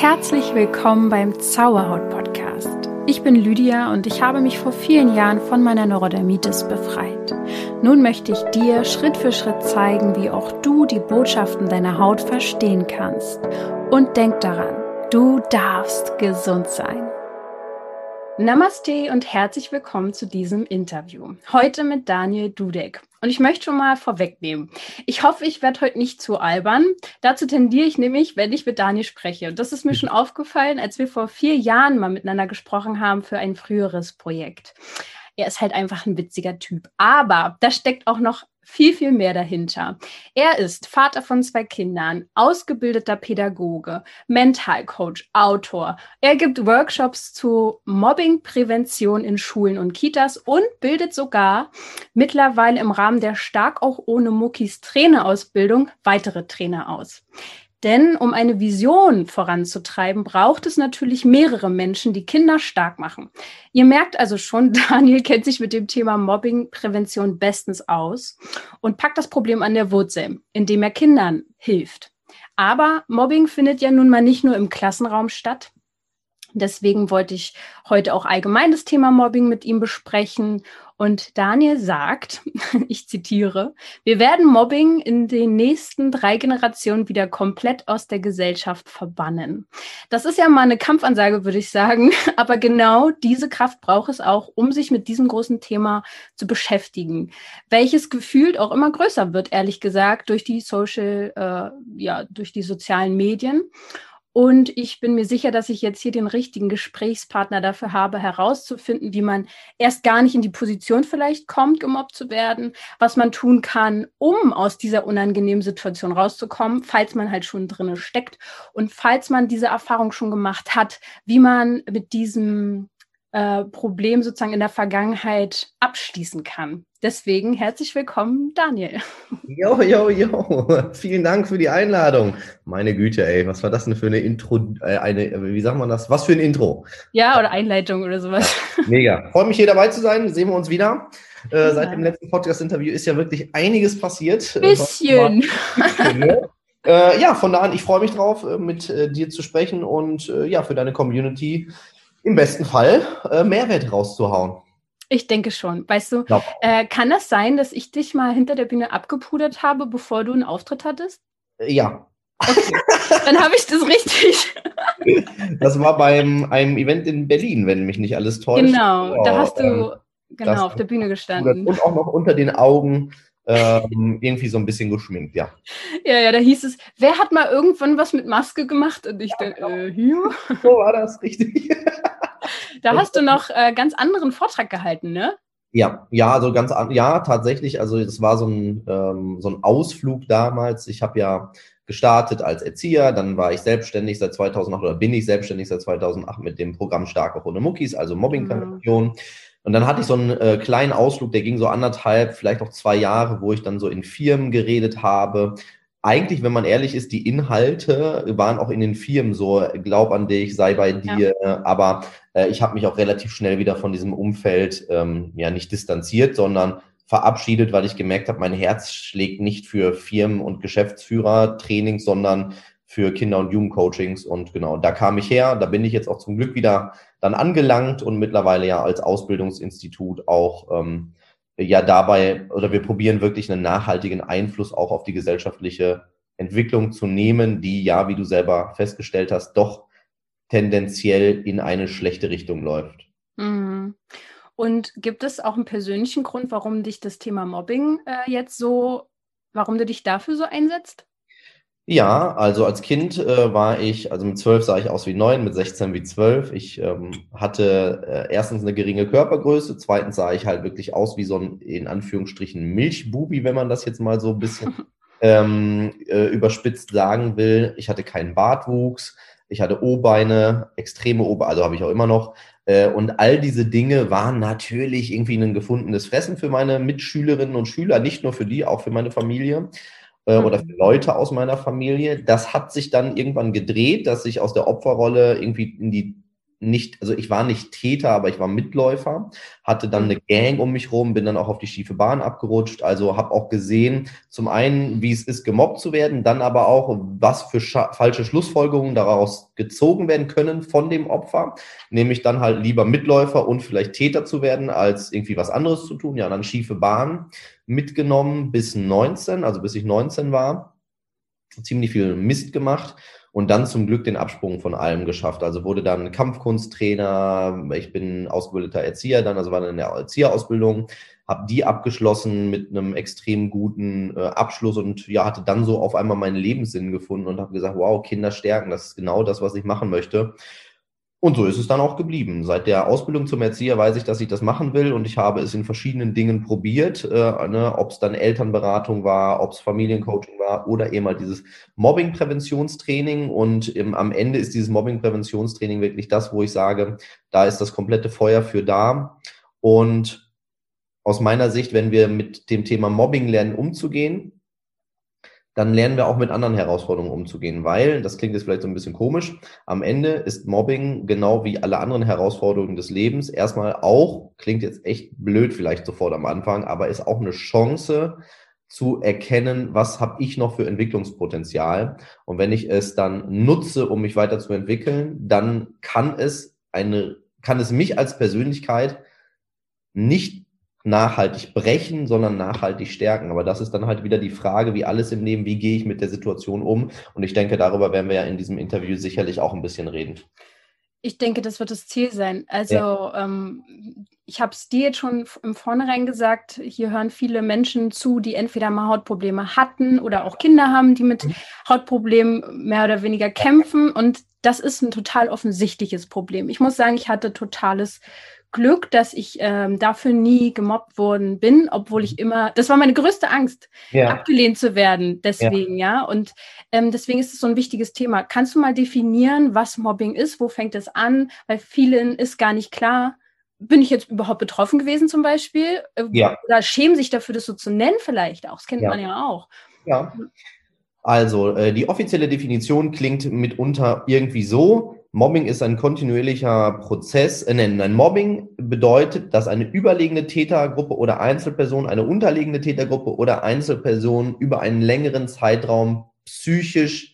Herzlich willkommen beim Zauberhaut-Podcast. Ich bin Lydia und ich habe mich vor vielen Jahren von meiner Neurodermitis befreit. Nun möchte ich dir Schritt für Schritt zeigen, wie auch du die Botschaften deiner Haut verstehen kannst. Und denk daran, du darfst gesund sein. Namaste und herzlich willkommen zu diesem Interview. Heute mit Daniel Dudek. Und ich möchte schon mal vorwegnehmen. Ich hoffe, ich werde heute nicht zu albern. Dazu tendiere ich nämlich, wenn ich mit Daniel spreche. Und das ist mir schon aufgefallen, als wir vor 4 Jahren mal miteinander gesprochen haben für ein früheres Projekt. Er ist halt einfach ein witziger Typ. Aber da steckt auch noch viel, viel mehr dahinter. Er ist Vater von 2 Kindern, ausgebildeter Pädagoge, Mentalcoach, Autor. Er gibt Workshops zu Mobbingprävention in Schulen und Kitas und bildet sogar mittlerweile im Rahmen der Stark auch ohne Muckis Trainerausbildung weitere Trainer aus. Denn um eine Vision voranzutreiben, braucht es natürlich mehrere Menschen, die Kinder stark machen. Ihr merkt also schon, Daniel kennt sich mit dem Thema Mobbingprävention bestens aus und packt das Problem an der Wurzel, indem er Kindern hilft. Aber Mobbing findet ja nun mal nicht nur im Klassenraum statt. Deswegen wollte ich heute auch allgemein das Thema Mobbing mit ihm besprechen. Und Daniel sagt, ich zitiere, wir werden Mobbing in den nächsten 3 Generationen wieder komplett aus der Gesellschaft verbannen. Das ist ja mal eine Kampfansage, würde ich sagen. Aber genau diese Kraft braucht es auch, um sich mit diesem großen Thema zu beschäftigen, welches gefühlt auch immer größer wird, ehrlich gesagt, durch die durch die sozialen Medien. Und ich bin mir sicher, dass ich jetzt hier den richtigen Gesprächspartner dafür habe, herauszufinden, wie man erst gar nicht in die Position vielleicht kommt, gemobbt zu werden, was man tun kann, um aus dieser unangenehmen Situation rauszukommen, falls man halt schon drinne steckt und falls man diese Erfahrung schon gemacht hat, wie man mit diesem Problem sozusagen in der Vergangenheit abschließen kann. Deswegen herzlich willkommen, Daniel. Jo. Vielen Dank für die Einladung. Meine Güte, ey, was war das denn für eine Intro, wie sagt man das? Was für ein Intro? Ja, oder Einleitung oder sowas. Ja, mega. Freue mich, hier dabei zu sein. Sehen wir uns wieder. Ja. Seit dem letzten Podcast-Interview ist ja wirklich einiges passiert. Bisschen. Von da an, ich freue mich drauf, mit dir zu sprechen und für deine Community im besten Fall Mehrwert rauszuhauen. Ich denke schon. Weißt du, kann das sein, dass ich dich mal hinter der Bühne abgepudert habe, bevor du einen Auftritt hattest? Ja. Okay, dann habe ich das richtig. Das war einem Event in Berlin, wenn mich nicht alles täuscht. Genau, da hast du auf der Bühne gestanden. Und auch noch unter den Augen irgendwie so ein bisschen geschminkt, ja. Ja, da hieß es, wer hat mal irgendwann was mit Maske gemacht? Und ich dachte, hier. So war das, richtig. Da hast du noch ganz anderen Vortrag gehalten, ne? Ja, also tatsächlich. Also das war so ein Ausflug damals. Ich habe ja gestartet als Erzieher, dann war ich selbstständig seit 2008 oder bin ich selbstständig seit 2008 mit dem Programm Stark auch ohne Muckis, also Mobbingprävention. Und dann hatte ich so einen kleinen Ausflug, der ging so 1,5, vielleicht auch 2 Jahre, wo ich dann so in Firmen geredet habe. Eigentlich, wenn man ehrlich ist, die Inhalte waren auch in den Firmen so, glaub an dich, sei bei dir, aber ich habe mich auch relativ schnell wieder von diesem Umfeld nicht distanziert, sondern verabschiedet, weil ich gemerkt habe, mein Herz schlägt nicht für Firmen- und Geschäftsführer-Trainings, sondern für Kinder- und Jugendcoachings. Und genau, da kam ich her, da bin ich jetzt auch zum Glück wieder dann angelangt und mittlerweile ja als Ausbildungsinstitut auch dabei, oder wir probieren wirklich einen nachhaltigen Einfluss auch auf die gesellschaftliche Entwicklung zu nehmen, die ja, wie du selber festgestellt hast, doch tendenziell in eine schlechte Richtung läuft. Mhm. Und gibt es auch einen persönlichen Grund, warum dich das Thema Mobbing warum du dich dafür so einsetzt? Ja, also als Kind mit 12 sah ich aus wie 9, mit 16 wie 12. Ich hatte erstens eine geringe Körpergröße, zweitens sah ich halt wirklich aus wie so ein, in Anführungsstrichen, Milchbubi, wenn man das jetzt mal so ein bisschen überspitzt sagen will. Ich hatte keinen Bartwuchs, ich hatte O-Beine, extreme O-Beine, also habe ich auch immer noch. Und all diese Dinge waren natürlich irgendwie ein gefundenes Fressen für meine Mitschülerinnen und Schüler, nicht nur für die, auch für meine Familie. Oder für Leute aus meiner Familie. Das hat sich dann irgendwann gedreht, dass ich aus der Opferrolle irgendwie in die nicht, also ich war nicht Täter, aber ich war Mitläufer, hatte dann eine Gang um mich rum, bin dann auch auf die schiefe Bahn abgerutscht, also habe auch gesehen, zum einen, wie es ist, gemobbt zu werden, dann aber auch, was für falsche Schlussfolgerungen daraus gezogen werden können von dem Opfer, nämlich dann halt lieber Mitläufer und vielleicht Täter zu werden, als irgendwie was anderes zu tun. Ja, dann schiefe Bahn mitgenommen bis 19, also bis ich 19 war, ziemlich viel Mist gemacht. Und dann zum Glück den Absprung von allem geschafft. Also wurde dann Kampfkunsttrainer, ich bin ausgebildeter Erzieher, dann also war dann in der Erzieherausbildung, habe die abgeschlossen mit einem extrem guten Abschluss und ja, hatte dann so auf einmal meinen Lebenssinn gefunden und habe gesagt, wow, Kinder stärken, das ist genau das, was ich machen möchte. Und so ist es dann auch geblieben. Seit der Ausbildung zum Erzieher weiß ich, dass ich das machen will und ich habe es in verschiedenen Dingen probiert, ob es dann Elternberatung war, ob es Familiencoaching war oder eben halt dieses Mobbing-Präventionstraining. Und am Ende ist dieses Mobbing-Präventionstraining wirklich das, wo ich sage, da ist das komplette Feuer für da. Und aus meiner Sicht, wenn wir mit dem Thema Mobbing lernen, umzugehen, dann lernen wir auch mit anderen Herausforderungen umzugehen, weil, das klingt jetzt vielleicht so ein bisschen komisch, am Ende ist Mobbing genau wie alle anderen Herausforderungen des Lebens erstmal auch, klingt jetzt echt blöd vielleicht sofort am Anfang, aber ist auch eine Chance zu erkennen, was habe ich noch für Entwicklungspotenzial, und wenn ich es dann nutze, um mich weiterzuentwickeln, dann kann es mich als Persönlichkeit nicht nachhaltig brechen, sondern nachhaltig stärken. Aber das ist dann halt wieder die Frage, wie alles im Leben, wie gehe ich mit der Situation um? Und ich denke, darüber werden wir ja in diesem Interview sicherlich auch ein bisschen reden. Ich denke, das wird das Ziel sein. Also Ja. Ich habe es dir jetzt schon im Vornherein gesagt, hier hören viele Menschen zu, die entweder mal Hautprobleme hatten oder auch Kinder haben, die mit Hautproblemen mehr oder weniger kämpfen. Und das ist ein total offensichtliches Problem. Ich muss sagen, ich hatte totales Glück, dass ich dafür nie gemobbt worden bin, obwohl ich immer, das war meine größte Angst, abgelehnt zu werden, deswegen, ja. Und deswegen ist es so ein wichtiges Thema. Kannst du mal definieren, was Mobbing ist? Wo fängt es an? Weil vielen ist gar nicht klar, bin ich jetzt überhaupt betroffen gewesen zum Beispiel? Oder schämen sich dafür, das so zu nennen vielleicht auch? Das kennt man ja auch. Ja. Also, die offizielle Definition klingt mitunter irgendwie so: Mobbing ist ein kontinuierlicher Prozess. Ein Mobbing bedeutet, dass eine überlegene Tätergruppe oder Einzelperson eine unterlegene Tätergruppe oder Einzelperson über einen längeren Zeitraum psychisch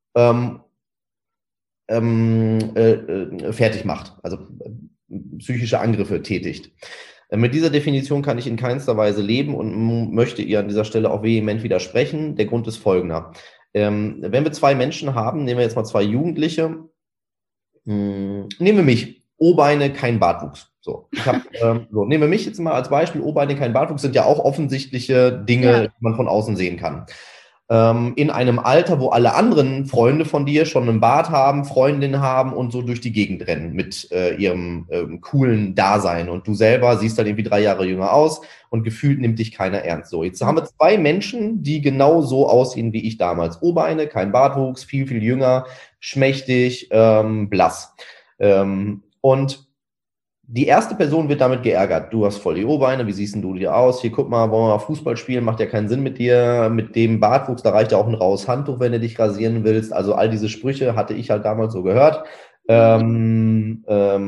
fertig macht, also psychische Angriffe tätigt. Mit dieser Definition kann ich in keinster Weise leben und möchte ihr an dieser Stelle auch vehement widersprechen. Der Grund ist folgender. Wenn wir zwei Menschen haben, nehmen wir jetzt mal zwei Jugendliche, nehmen wir mich, O-Beine, kein Bartwuchs. Nehmen wir mich jetzt mal als Beispiel, O-Beine, kein Bartwuchs sind ja auch offensichtliche Dinge, die man von außen sehen kann. In einem Alter, wo alle anderen Freunde von dir schon einen Bart haben, Freundinnen haben und so durch die Gegend rennen mit ihrem coolen Dasein. Und du selber siehst dann irgendwie 3 Jahre jünger aus und gefühlt nimmt dich keiner ernst. So, jetzt haben wir zwei Menschen, die genau so aussehen wie ich damals. O-Beine, kein Bartwuchs, viel, viel jünger, schmächtig, blass. Und die erste Person wird damit geärgert. Du hast voll die O-Beine, wie siehst denn du dir aus? Hier, guck mal, wollen wir mal Fußball spielen? Macht ja keinen Sinn mit dir. Mit dem Bartwuchs, da reicht ja auch ein raues Handtuch, wenn du dich rasieren willst. Also all diese Sprüche hatte ich halt damals so gehört. Genau,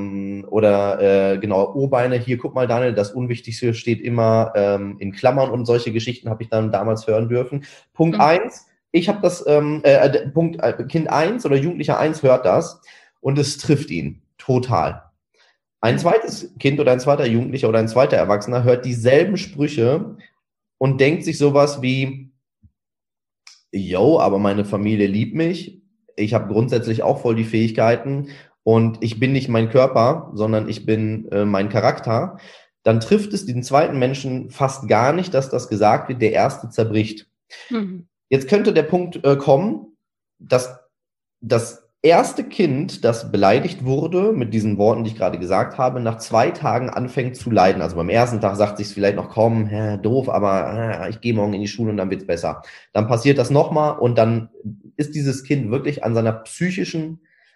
O-Beine, hier, guck mal, Daniel, das Unwichtigste steht immer in Klammern und solche Geschichten habe ich dann damals hören dürfen. Punkt 1, ich habe das, Kind 1 oder Jugendlicher 1 hört das und es trifft ihn total. Ein zweites Kind oder ein zweiter Jugendlicher oder ein zweiter Erwachsener hört dieselben Sprüche und denkt sich sowas wie, yo, aber meine Familie liebt mich, ich habe grundsätzlich auch voll die Fähigkeiten und ich bin nicht mein Körper, sondern ich bin mein Charakter. Dann trifft es den zweiten Menschen fast gar nicht, dass das gesagt wird, der erste zerbricht. Jetzt könnte der Punkt kommen, dass das erste Kind, das beleidigt wurde, mit diesen Worten, die ich gerade gesagt habe, nach 2 Tagen anfängt zu leiden. Also beim ersten Tag sagt sich vielleicht noch, komm, doof, aber ich gehe morgen in die Schule und dann wird's besser. Dann passiert das nochmal und dann ist dieses Kind wirklich an seiner psychischen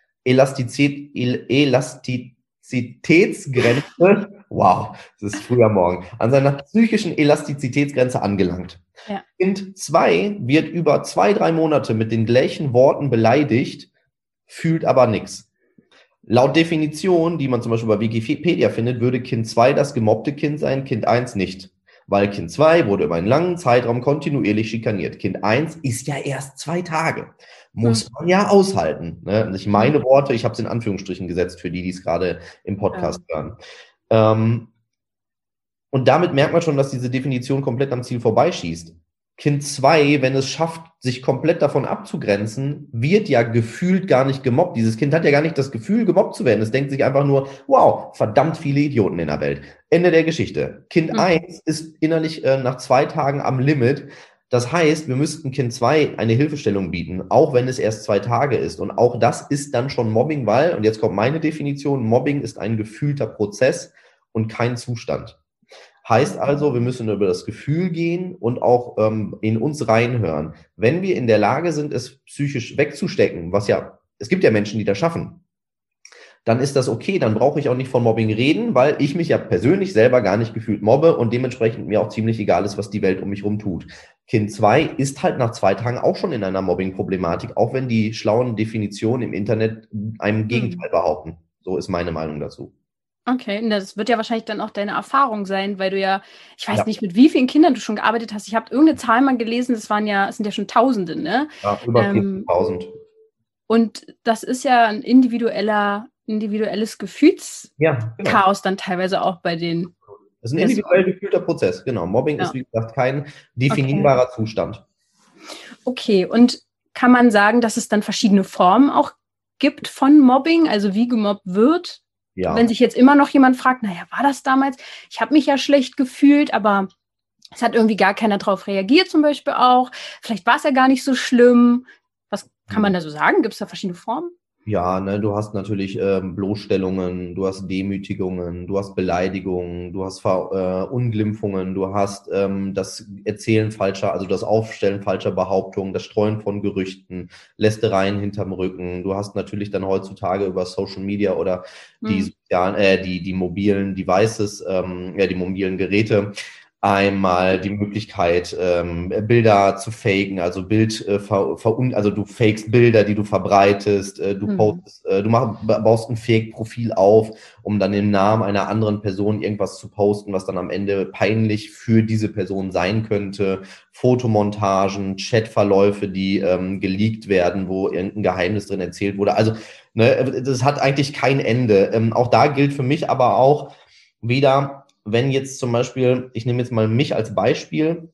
Elastizitätsgrenze, wow, das ist früher Morgen, an seiner psychischen Elastizitätsgrenze angelangt. Ja. Kind 2 wird über 2, 3 Monate mit den gleichen Worten beleidigt, fühlt aber nichts. Laut Definition, die man zum Beispiel bei Wikipedia findet, würde Kind 2 das gemobbte Kind sein, Kind 1 nicht. Weil Kind 2 wurde über einen langen Zeitraum kontinuierlich schikaniert. Kind 1 ist ja erst 2 Tage. Muss man ja aushalten. Ne? Nicht meine Worte, ich habe es in Anführungsstrichen gesetzt für die, die es gerade im Podcast hören. Und damit merkt man schon, dass diese Definition komplett am Ziel vorbeischießt. Kind 2, wenn es schafft, sich komplett davon abzugrenzen, wird ja gefühlt gar nicht gemobbt. Dieses Kind hat ja gar nicht das Gefühl, gemobbt zu werden. Es denkt sich einfach nur, wow, verdammt viele Idioten in der Welt. Ende der Geschichte. Kind 1 ist innerlich nach 2 Tagen am Limit. Das heißt, wir müssten Kind 2 eine Hilfestellung bieten, auch wenn es erst 2 Tage ist. Und auch das ist dann schon Mobbing, weil, und jetzt kommt meine Definition, Mobbing ist ein gefühlter Prozess und kein Zustand. Heißt also, wir müssen über das Gefühl gehen und auch in uns reinhören. Wenn wir in der Lage sind, es psychisch wegzustecken, was ja, es gibt ja Menschen, die das schaffen, dann ist das okay, dann brauche ich auch nicht von Mobbing reden, weil ich mich ja persönlich selber gar nicht gefühlt mobbe und dementsprechend mir auch ziemlich egal ist, was die Welt um mich rum tut. Kind 2 ist halt nach 2 Tagen auch schon in einer Mobbing-Problematik, auch wenn die schlauen Definitionen im Internet einem Gegenteil behaupten. So ist meine Meinung dazu. Okay, und das wird ja wahrscheinlich dann auch deine Erfahrung sein, weil du ja, ich weiß nicht, mit wie vielen Kindern du schon gearbeitet hast. Ich habe irgendeine Zahl mal gelesen, es sind ja schon Tausende, ne? Ja, über 40.000. Und das ist ja ein individuelles Gefühlschaos dann teilweise auch bei den. Das ist ein individuell gefühlter Prozess, genau. Mobbing ist, wie gesagt, kein definierbarer Zustand. Okay, und kann man sagen, dass es dann verschiedene Formen auch gibt von Mobbing, also wie gemobbt wird? Ja. Wenn sich jetzt immer noch jemand fragt, naja, war das damals? Ich habe mich ja schlecht gefühlt, aber es hat irgendwie gar keiner drauf reagiert zum Beispiel auch. Vielleicht war es ja gar nicht so schlimm. Was kann man da so sagen? Gibt es da verschiedene Formen? Ja, ne, du hast natürlich Bloßstellungen, du hast Demütigungen, du hast Beleidigungen, du hast Verunglimpfungen, du hast das Erzählen falscher, also das Aufstellen falscher Behauptungen, das Streuen von Gerüchten, Lästereien hinterm Rücken. Du hast natürlich dann heutzutage über Social Media oder die sozialen, die mobilen Devices, die mobilen Geräte, einmal die Möglichkeit, Bilder zu faken, also also du fakest Bilder, die du verbreitest, du postest, baust ein Fake-Profil auf, um dann im Namen einer anderen Person irgendwas zu posten, was dann am Ende peinlich für diese Person sein könnte. Fotomontagen, Chatverläufe, die geleakt werden, wo irgendein Geheimnis drin erzählt wurde. Also, ne, das hat eigentlich kein Ende. Auch da gilt für mich aber auch wieder, wenn jetzt zum Beispiel, ich nehme jetzt mal mich als Beispiel,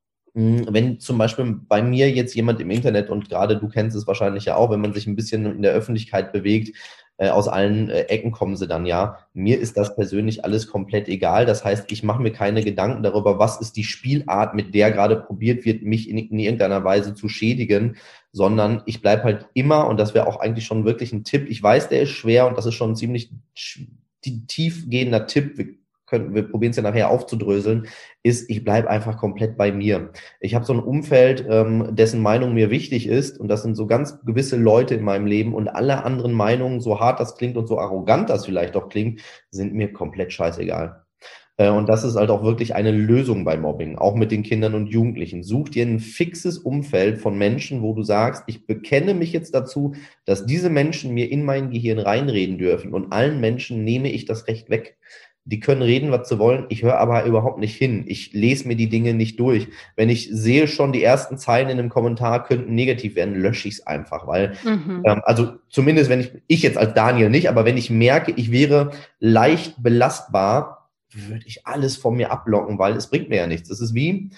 wenn zum Beispiel bei mir jetzt jemand im Internet, und gerade du kennst es wahrscheinlich ja auch, wenn man sich ein bisschen in der Öffentlichkeit bewegt, aus allen Ecken kommen sie dann ja. Mir ist das persönlich alles komplett egal. Das heißt, ich mache mir keine Gedanken darüber, was ist die Spielart, mit der gerade probiert wird, mich in irgendeiner Weise zu schädigen, sondern ich bleibe halt immer, und das wäre auch eigentlich schon wirklich ein Tipp, ich weiß, der ist schwer und das ist schon ein ziemlich tiefgehender Tipp, wir probieren es ja nachher aufzudröseln, ist, ich bleibe einfach komplett bei mir. Ich habe so ein Umfeld, dessen Meinung mir wichtig ist, und das sind so ganz gewisse Leute in meinem Leben, und alle anderen Meinungen, so hart das klingt und so arrogant das vielleicht auch klingt, sind mir komplett scheißegal. Und das ist halt auch wirklich eine Lösung bei Mobbing, auch mit den Kindern und Jugendlichen. Such dir ein fixes Umfeld von Menschen, wo du sagst, ich bekenne mich jetzt dazu, dass diese Menschen mir in mein Gehirn reinreden dürfen, und allen Menschen nehme ich das Recht weg. Die können reden, was sie wollen. Ich höre aber überhaupt nicht hin. Ich lese mir die Dinge nicht durch. Wenn ich sehe, schon die ersten Zeilen in einem Kommentar könnten negativ werden, lösche ich es einfach. Weil, also zumindest wenn ich jetzt als Daniel nicht, aber wenn ich merke, ich wäre leicht belastbar, würde ich alles von mir ablocken, weil es bringt mir ja nichts. Das ist wie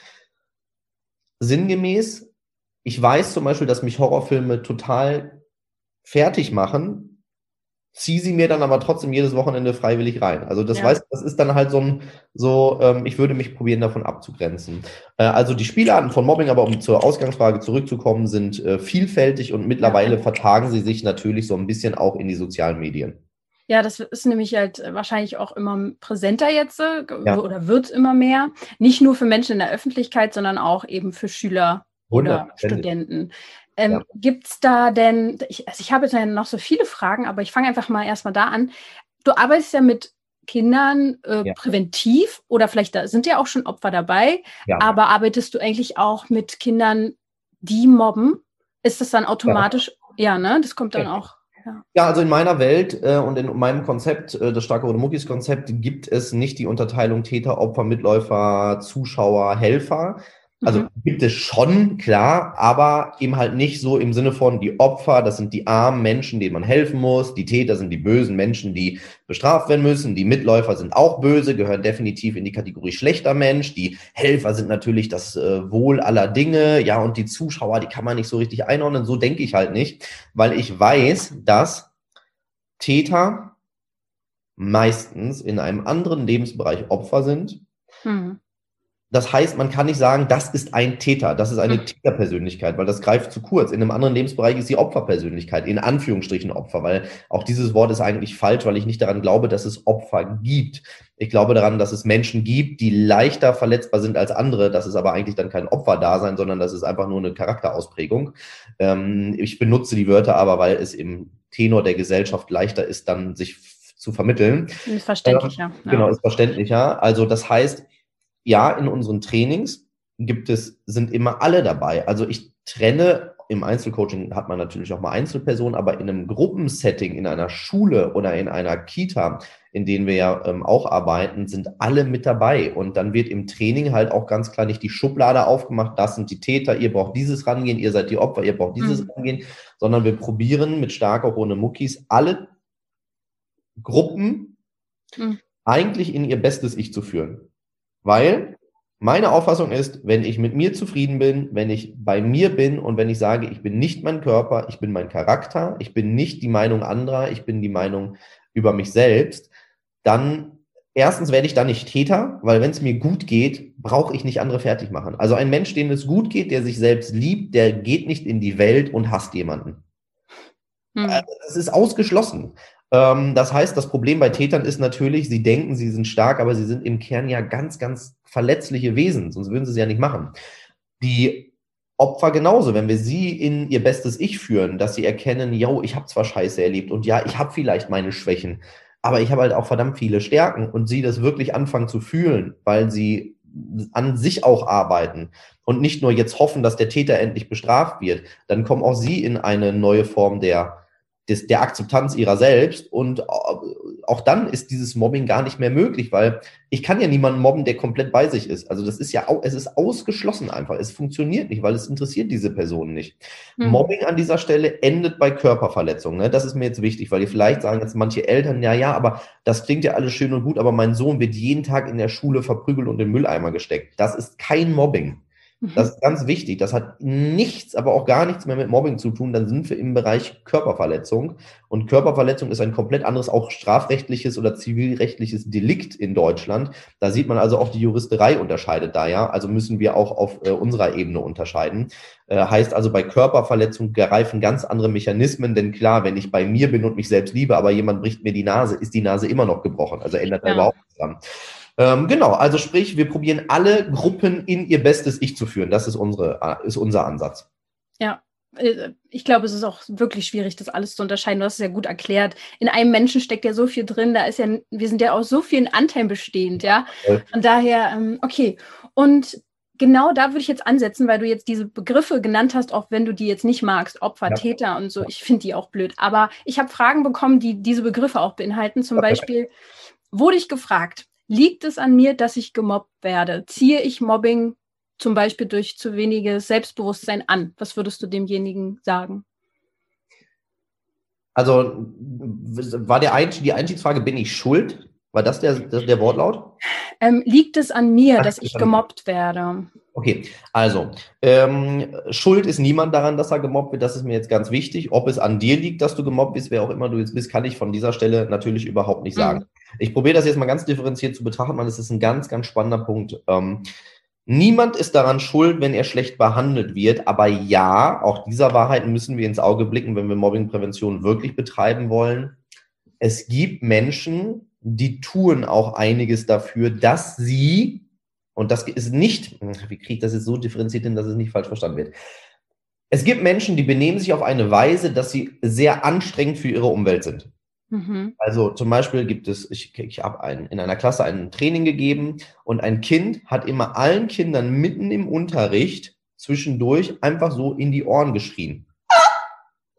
sinngemäß, ich weiß zum Beispiel, dass mich Horrorfilme total fertig machen, ziehe sie mir dann aber trotzdem jedes Wochenende freiwillig rein. Also das ist dann halt ich würde mich probieren, davon abzugrenzen. Also die Spielarten von Mobbing, aber um zur Ausgangsfrage zurückzukommen, sind vielfältig, und mittlerweile vertagen sie sich natürlich so ein bisschen auch in die sozialen Medien. Ja, das ist nämlich halt wahrscheinlich auch immer präsenter jetzt oder wird immer mehr. Nicht nur für Menschen in der Öffentlichkeit, sondern auch eben für Schüler oder Studenten. Gibt es da denn, ich habe jetzt noch so viele Fragen, aber ich fange einfach mal erstmal da an. Du arbeitest ja mit Kindern präventiv, oder vielleicht sind ja auch schon Opfer dabei, aber arbeitest du eigentlich auch mit Kindern, die mobben? Ist das dann automatisch, ne? Das kommt dann auch. Ja, also in meiner Welt und in meinem Konzept, das Starke Rote Muckis Konzept, gibt es nicht die Unterteilung Täter, Opfer, Mitläufer, Zuschauer, Helfer. Also gibt es schon, klar, aber eben halt nicht so im Sinne von die Opfer, das sind die armen Menschen, denen man helfen muss. Die Täter sind die bösen Menschen, die bestraft werden müssen. Die Mitläufer sind auch böse, gehören definitiv in die Kategorie schlechter Mensch. Die Helfer sind natürlich das Wohl aller Dinge. Ja, und die Zuschauer, die kann man nicht so richtig einordnen. So denke ich halt nicht, weil ich weiß, dass Täter meistens in einem anderen Lebensbereich Opfer sind. Das heißt, man kann nicht sagen, das ist ein Täter, das ist eine Täterpersönlichkeit, weil das greift zu kurz. In einem anderen Lebensbereich ist die Opferpersönlichkeit, in Anführungsstrichen Opfer, weil auch dieses Wort ist eigentlich falsch, weil ich nicht daran glaube, dass es Opfer gibt. Ich glaube daran, dass es Menschen gibt, die leichter verletzbar sind als andere. Das ist aber eigentlich dann kein Opferdasein, sondern das ist einfach nur eine Charakterausprägung. Ich benutze die Wörter aber, weil es im Tenor der Gesellschaft leichter ist, dann sich zu vermitteln. Ist verständlicher. Genau, ist verständlicher. Also das heißt, ja, in unseren Trainings sind immer alle dabei. Also ich trenne, im Einzelcoaching hat man natürlich auch mal Einzelpersonen, aber in einem Gruppensetting, in einer Schule oder in einer Kita, in denen wir ja auch arbeiten, sind alle mit dabei. Und dann wird im Training halt auch ganz klar nicht die Schublade aufgemacht, das sind die Täter, ihr braucht dieses rangehen, ihr seid die Opfer, ihr braucht dieses rangehen, sondern wir probieren mit Starke Rote Muckis alle Gruppen eigentlich in ihr bestes Ich zu führen. Weil meine Auffassung ist, wenn ich mit mir zufrieden bin, wenn ich bei mir bin und wenn ich sage, ich bin nicht mein Körper, ich bin mein Charakter, ich bin nicht die Meinung anderer, ich bin die Meinung über mich selbst, dann erstens werde ich dann nicht Täter, weil wenn es mir gut geht, brauche ich nicht andere fertig machen. Also ein Mensch, dem es gut geht, der sich selbst liebt, der geht nicht in die Welt und hasst jemanden. Das ist ausgeschlossen. Das heißt, das Problem bei Tätern ist natürlich, sie denken, sie sind stark, aber sie sind im Kern ja ganz, ganz verletzliche Wesen, sonst würden sie es ja nicht machen. Die Opfer genauso, wenn wir sie in ihr bestes Ich führen, dass sie erkennen, yo, ich habe zwar Scheiße erlebt und ja, ich habe vielleicht meine Schwächen, aber ich habe halt auch verdammt viele Stärken und sie das wirklich anfangen zu fühlen, weil sie an sich auch arbeiten und nicht nur jetzt hoffen, dass der Täter endlich bestraft wird, dann kommen auch sie in eine neue Form der Akzeptanz ihrer selbst und auch dann ist dieses Mobbing gar nicht mehr möglich, weil ich kann ja niemanden mobben, der komplett bei sich ist. Also das ist ja, es ist ausgeschlossen einfach. Es funktioniert nicht, weil es interessiert diese Person nicht. Mobbing an dieser Stelle endet bei Körperverletzungen. Ne? Das ist mir jetzt wichtig, weil die vielleicht sagen jetzt manche Eltern, ja, aber das klingt ja alles schön und gut, aber mein Sohn wird jeden Tag in der Schule verprügelt und in den Mülleimer gesteckt. Das ist kein Mobbing. Das ist ganz wichtig. Das hat nichts, aber auch gar nichts mehr mit Mobbing zu tun. Dann sind wir im Bereich Körperverletzung. Und Körperverletzung ist ein komplett anderes, auch strafrechtliches oder zivilrechtliches Delikt in Deutschland. Da sieht man also auch, die Juristerei unterscheidet da ja. Also müssen wir auch auf unserer Ebene unterscheiden. Heißt also, bei Körperverletzung greifen ganz andere Mechanismen. Denn klar, wenn ich bei mir bin und mich selbst liebe, aber jemand bricht mir die Nase, ist die Nase immer noch gebrochen. Also ändert da überhaupt nichts dran. Genau, also sprich, wir probieren alle Gruppen in ihr bestes Ich zu führen. Das ist unser Ansatz. Ja, ich glaube, es ist auch wirklich schwierig, das alles zu unterscheiden. Du hast es ja gut erklärt. In einem Menschen steckt ja so viel drin. Wir sind ja aus so vielen Anteilen bestehend, ja. Von daher, okay. Und genau da würde ich jetzt ansetzen, weil du jetzt diese Begriffe genannt hast, auch wenn du die jetzt nicht magst, Opfer, Täter und so. Ich finde die auch blöd. Aber ich habe Fragen bekommen, die diese Begriffe auch beinhalten. Zum Beispiel wurde ich gefragt, liegt es an mir, dass ich gemobbt werde? Ziehe ich Mobbing zum Beispiel durch zu weniges Selbstbewusstsein an? Was würdest du demjenigen sagen? Also war die Einstiegsfrage, bin ich schuld? War das der Wortlaut? Liegt es an mir, dass ich gemobbt werde? Okay, also Schuld ist niemand daran, dass er gemobbt wird. Das ist mir jetzt ganz wichtig. Ob es an dir liegt, dass du gemobbt bist, wer auch immer du jetzt bist, kann ich von dieser Stelle natürlich überhaupt nicht sagen. Ich probiere das jetzt mal ganz differenziert zu betrachten, weil es ist ein ganz, ganz spannender Punkt. Niemand ist daran schuld, wenn er schlecht behandelt wird. Aber ja, auch dieser Wahrheit müssen wir ins Auge blicken, wenn wir Mobbingprävention wirklich betreiben wollen. Es gibt Menschen, die tun auch einiges dafür, dass sie, und das ist nicht, wie kriege ich das jetzt so differenziert hin, dass es nicht falsch verstanden wird. Es gibt Menschen, die benehmen sich auf eine Weise, dass sie sehr anstrengend für ihre Umwelt sind. Also zum Beispiel gibt es, ich habe in einer Klasse ein Training gegeben und ein Kind hat immer allen Kindern mitten im Unterricht zwischendurch einfach so in die Ohren geschrien.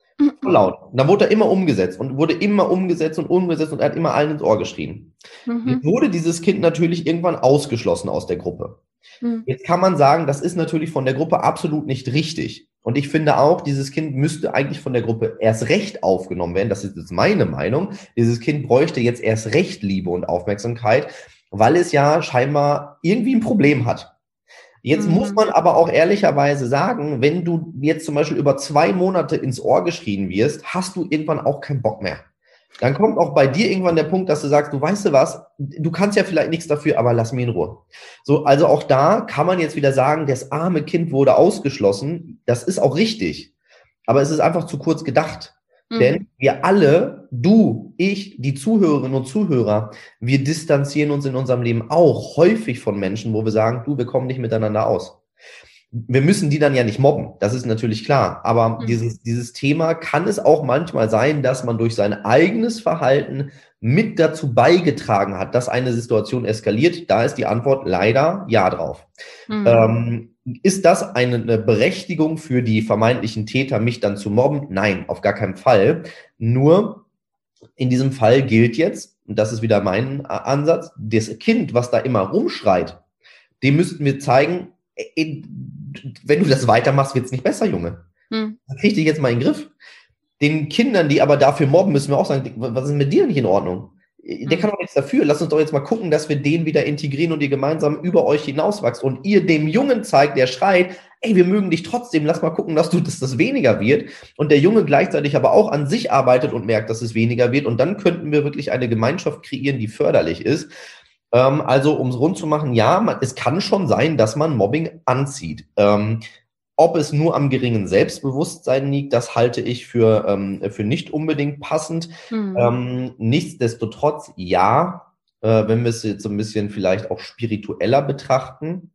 laut. Und dann wurde er immer umgesetzt und wurde immer umgesetzt und er hat immer allen ins Ohr geschrien. Jetzt wurde dieses Kind natürlich irgendwann ausgeschlossen aus der Gruppe. Jetzt kann man sagen, das ist natürlich von der Gruppe absolut nicht richtig. Und ich finde auch, dieses Kind müsste eigentlich von der Gruppe erst recht aufgenommen werden. Das ist jetzt meine Meinung. Dieses Kind bräuchte jetzt erst recht Liebe und Aufmerksamkeit, weil es ja scheinbar irgendwie ein Problem hat. Jetzt muss man aber auch ehrlicherweise sagen, wenn du jetzt zum Beispiel über 2 Monate ins Ohr geschrien wirst, hast du irgendwann auch keinen Bock mehr. Dann kommt auch bei dir irgendwann der Punkt, dass du sagst, du weißt du was, du kannst ja vielleicht nichts dafür, aber lass mich in Ruhe. So, also auch da kann man jetzt wieder sagen, das arme Kind wurde ausgeschlossen. Das ist auch richtig. Aber es ist einfach zu kurz gedacht. Denn wir alle, du, ich, die Zuhörerinnen und Zuhörer, wir distanzieren uns in unserem Leben auch häufig von Menschen, wo wir sagen, du, wir kommen nicht miteinander aus. Wir müssen die dann ja nicht mobben, das ist natürlich klar. Aber dieses Thema kann es auch manchmal sein, dass man durch sein eigenes Verhalten mit dazu beigetragen hat, dass eine Situation eskaliert. Da ist die Antwort leider ja drauf. Ist das eine Berechtigung für die vermeintlichen Täter, mich dann zu mobben? Nein, auf gar keinen Fall. Nur in diesem Fall gilt jetzt, und das ist wieder mein Ansatz, das Kind, was da immer rumschreit, dem müssten wir zeigen, wenn du das weitermachst, wird es nicht besser, Junge. Dann krieg dich jetzt mal in den Griff. Den Kindern, die aber dafür mobben, müssen wir auch sagen, was ist mit dir nicht in Ordnung? Der kann doch nichts dafür. Lass uns doch jetzt mal gucken, dass wir den wieder integrieren und ihr gemeinsam über euch hinauswachst und ihr dem Jungen zeigt, der schreit, ey, wir mögen dich trotzdem, lass mal gucken, dass das weniger wird und der Junge gleichzeitig aber auch an sich arbeitet und merkt, dass es weniger wird und dann könnten wir wirklich eine Gemeinschaft kreieren, die förderlich ist. Also, um es rund zu machen, ja, es kann schon sein, dass man Mobbing anzieht. Ob es nur am geringen Selbstbewusstsein liegt, das halte ich für nicht unbedingt passend. Nichtsdestotrotz, ja, wenn wir es jetzt so ein bisschen vielleicht auch spiritueller betrachten,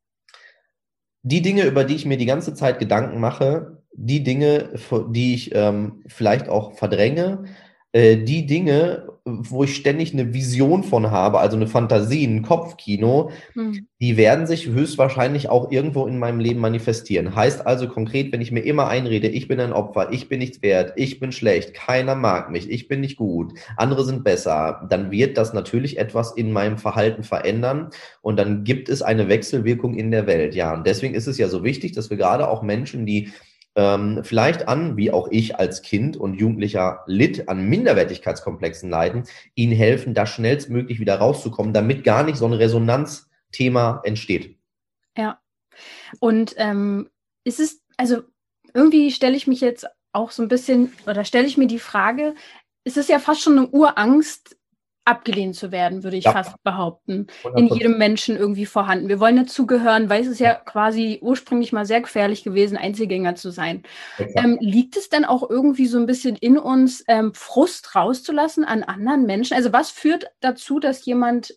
die Dinge, über die ich mir die ganze Zeit Gedanken mache, die Dinge, die ich vielleicht auch verdränge, die Dinge, wo ich ständig eine Vision von habe, also eine Fantasie, ein Kopfkino, die werden sich höchstwahrscheinlich auch irgendwo in meinem Leben manifestieren. Heißt also konkret, wenn ich mir immer einrede, ich bin ein Opfer, ich bin nichts wert, ich bin schlecht, keiner mag mich, ich bin nicht gut, andere sind besser, dann wird das natürlich etwas in meinem Verhalten verändern und dann gibt es eine Wechselwirkung in der Welt. Ja, und deswegen ist es ja so wichtig, dass wir gerade auch Menschen, die vielleicht wie auch ich als Kind und Jugendlicher litt, an Minderwertigkeitskomplexen leiden, ihnen helfen, da schnellstmöglich wieder rauszukommen, damit gar nicht so ein Resonanzthema entsteht. Ja, und ist es, also irgendwie stelle ich mich jetzt auch so ein bisschen, oder stelle ich mir die Frage, es ist ja fast schon eine Urangst, abgelehnt zu werden, würde ich fast behaupten, 100%. In jedem Menschen irgendwie vorhanden. Wir wollen dazugehören, weil es ist ja quasi ursprünglich mal sehr gefährlich gewesen, Einzelgänger zu sein. Liegt es denn auch irgendwie so ein bisschen in uns, Frust rauszulassen an anderen Menschen? Also was führt dazu, dass jemand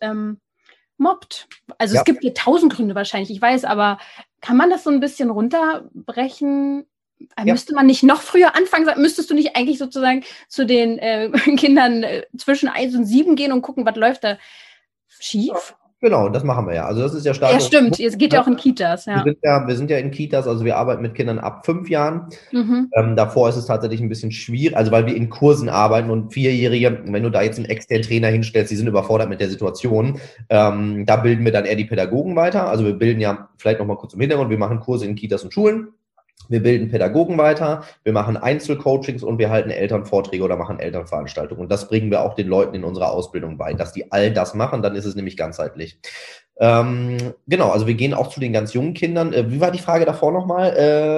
mobbt? Also es gibt ja 1000 Gründe wahrscheinlich, ich weiß, aber kann man das so ein bisschen runterbrechen? Müsste man nicht noch früher anfangen? Müsstest du nicht eigentlich sozusagen zu den Kindern zwischen 1 und 7 gehen und gucken, was läuft da schief? Genau, das machen wir ja. Also das ist ja stark. Ja, stimmt. Es geht ja auch in Kitas. Ja. Wir sind ja in Kitas, also wir arbeiten mit Kindern ab 5 Jahren. Davor ist es tatsächlich ein bisschen schwierig, also weil wir in Kursen arbeiten und 4-Jährige, wenn du da jetzt einen externen Trainer hinstellst, die sind überfordert mit der Situation. Da bilden wir dann eher die Pädagogen weiter. Also wir bilden ja, vielleicht nochmal kurz im Hintergrund, wir machen Kurse in Kitas und Schulen. Wir bilden Pädagogen weiter, wir machen Einzelcoachings und wir halten Elternvorträge oder machen Elternveranstaltungen. Und das bringen wir auch den Leuten in unserer Ausbildung bei, dass die all das machen, dann ist es nämlich ganzheitlich. Genau, also wir gehen auch zu den ganz jungen Kindern. Wie war die Frage davor nochmal?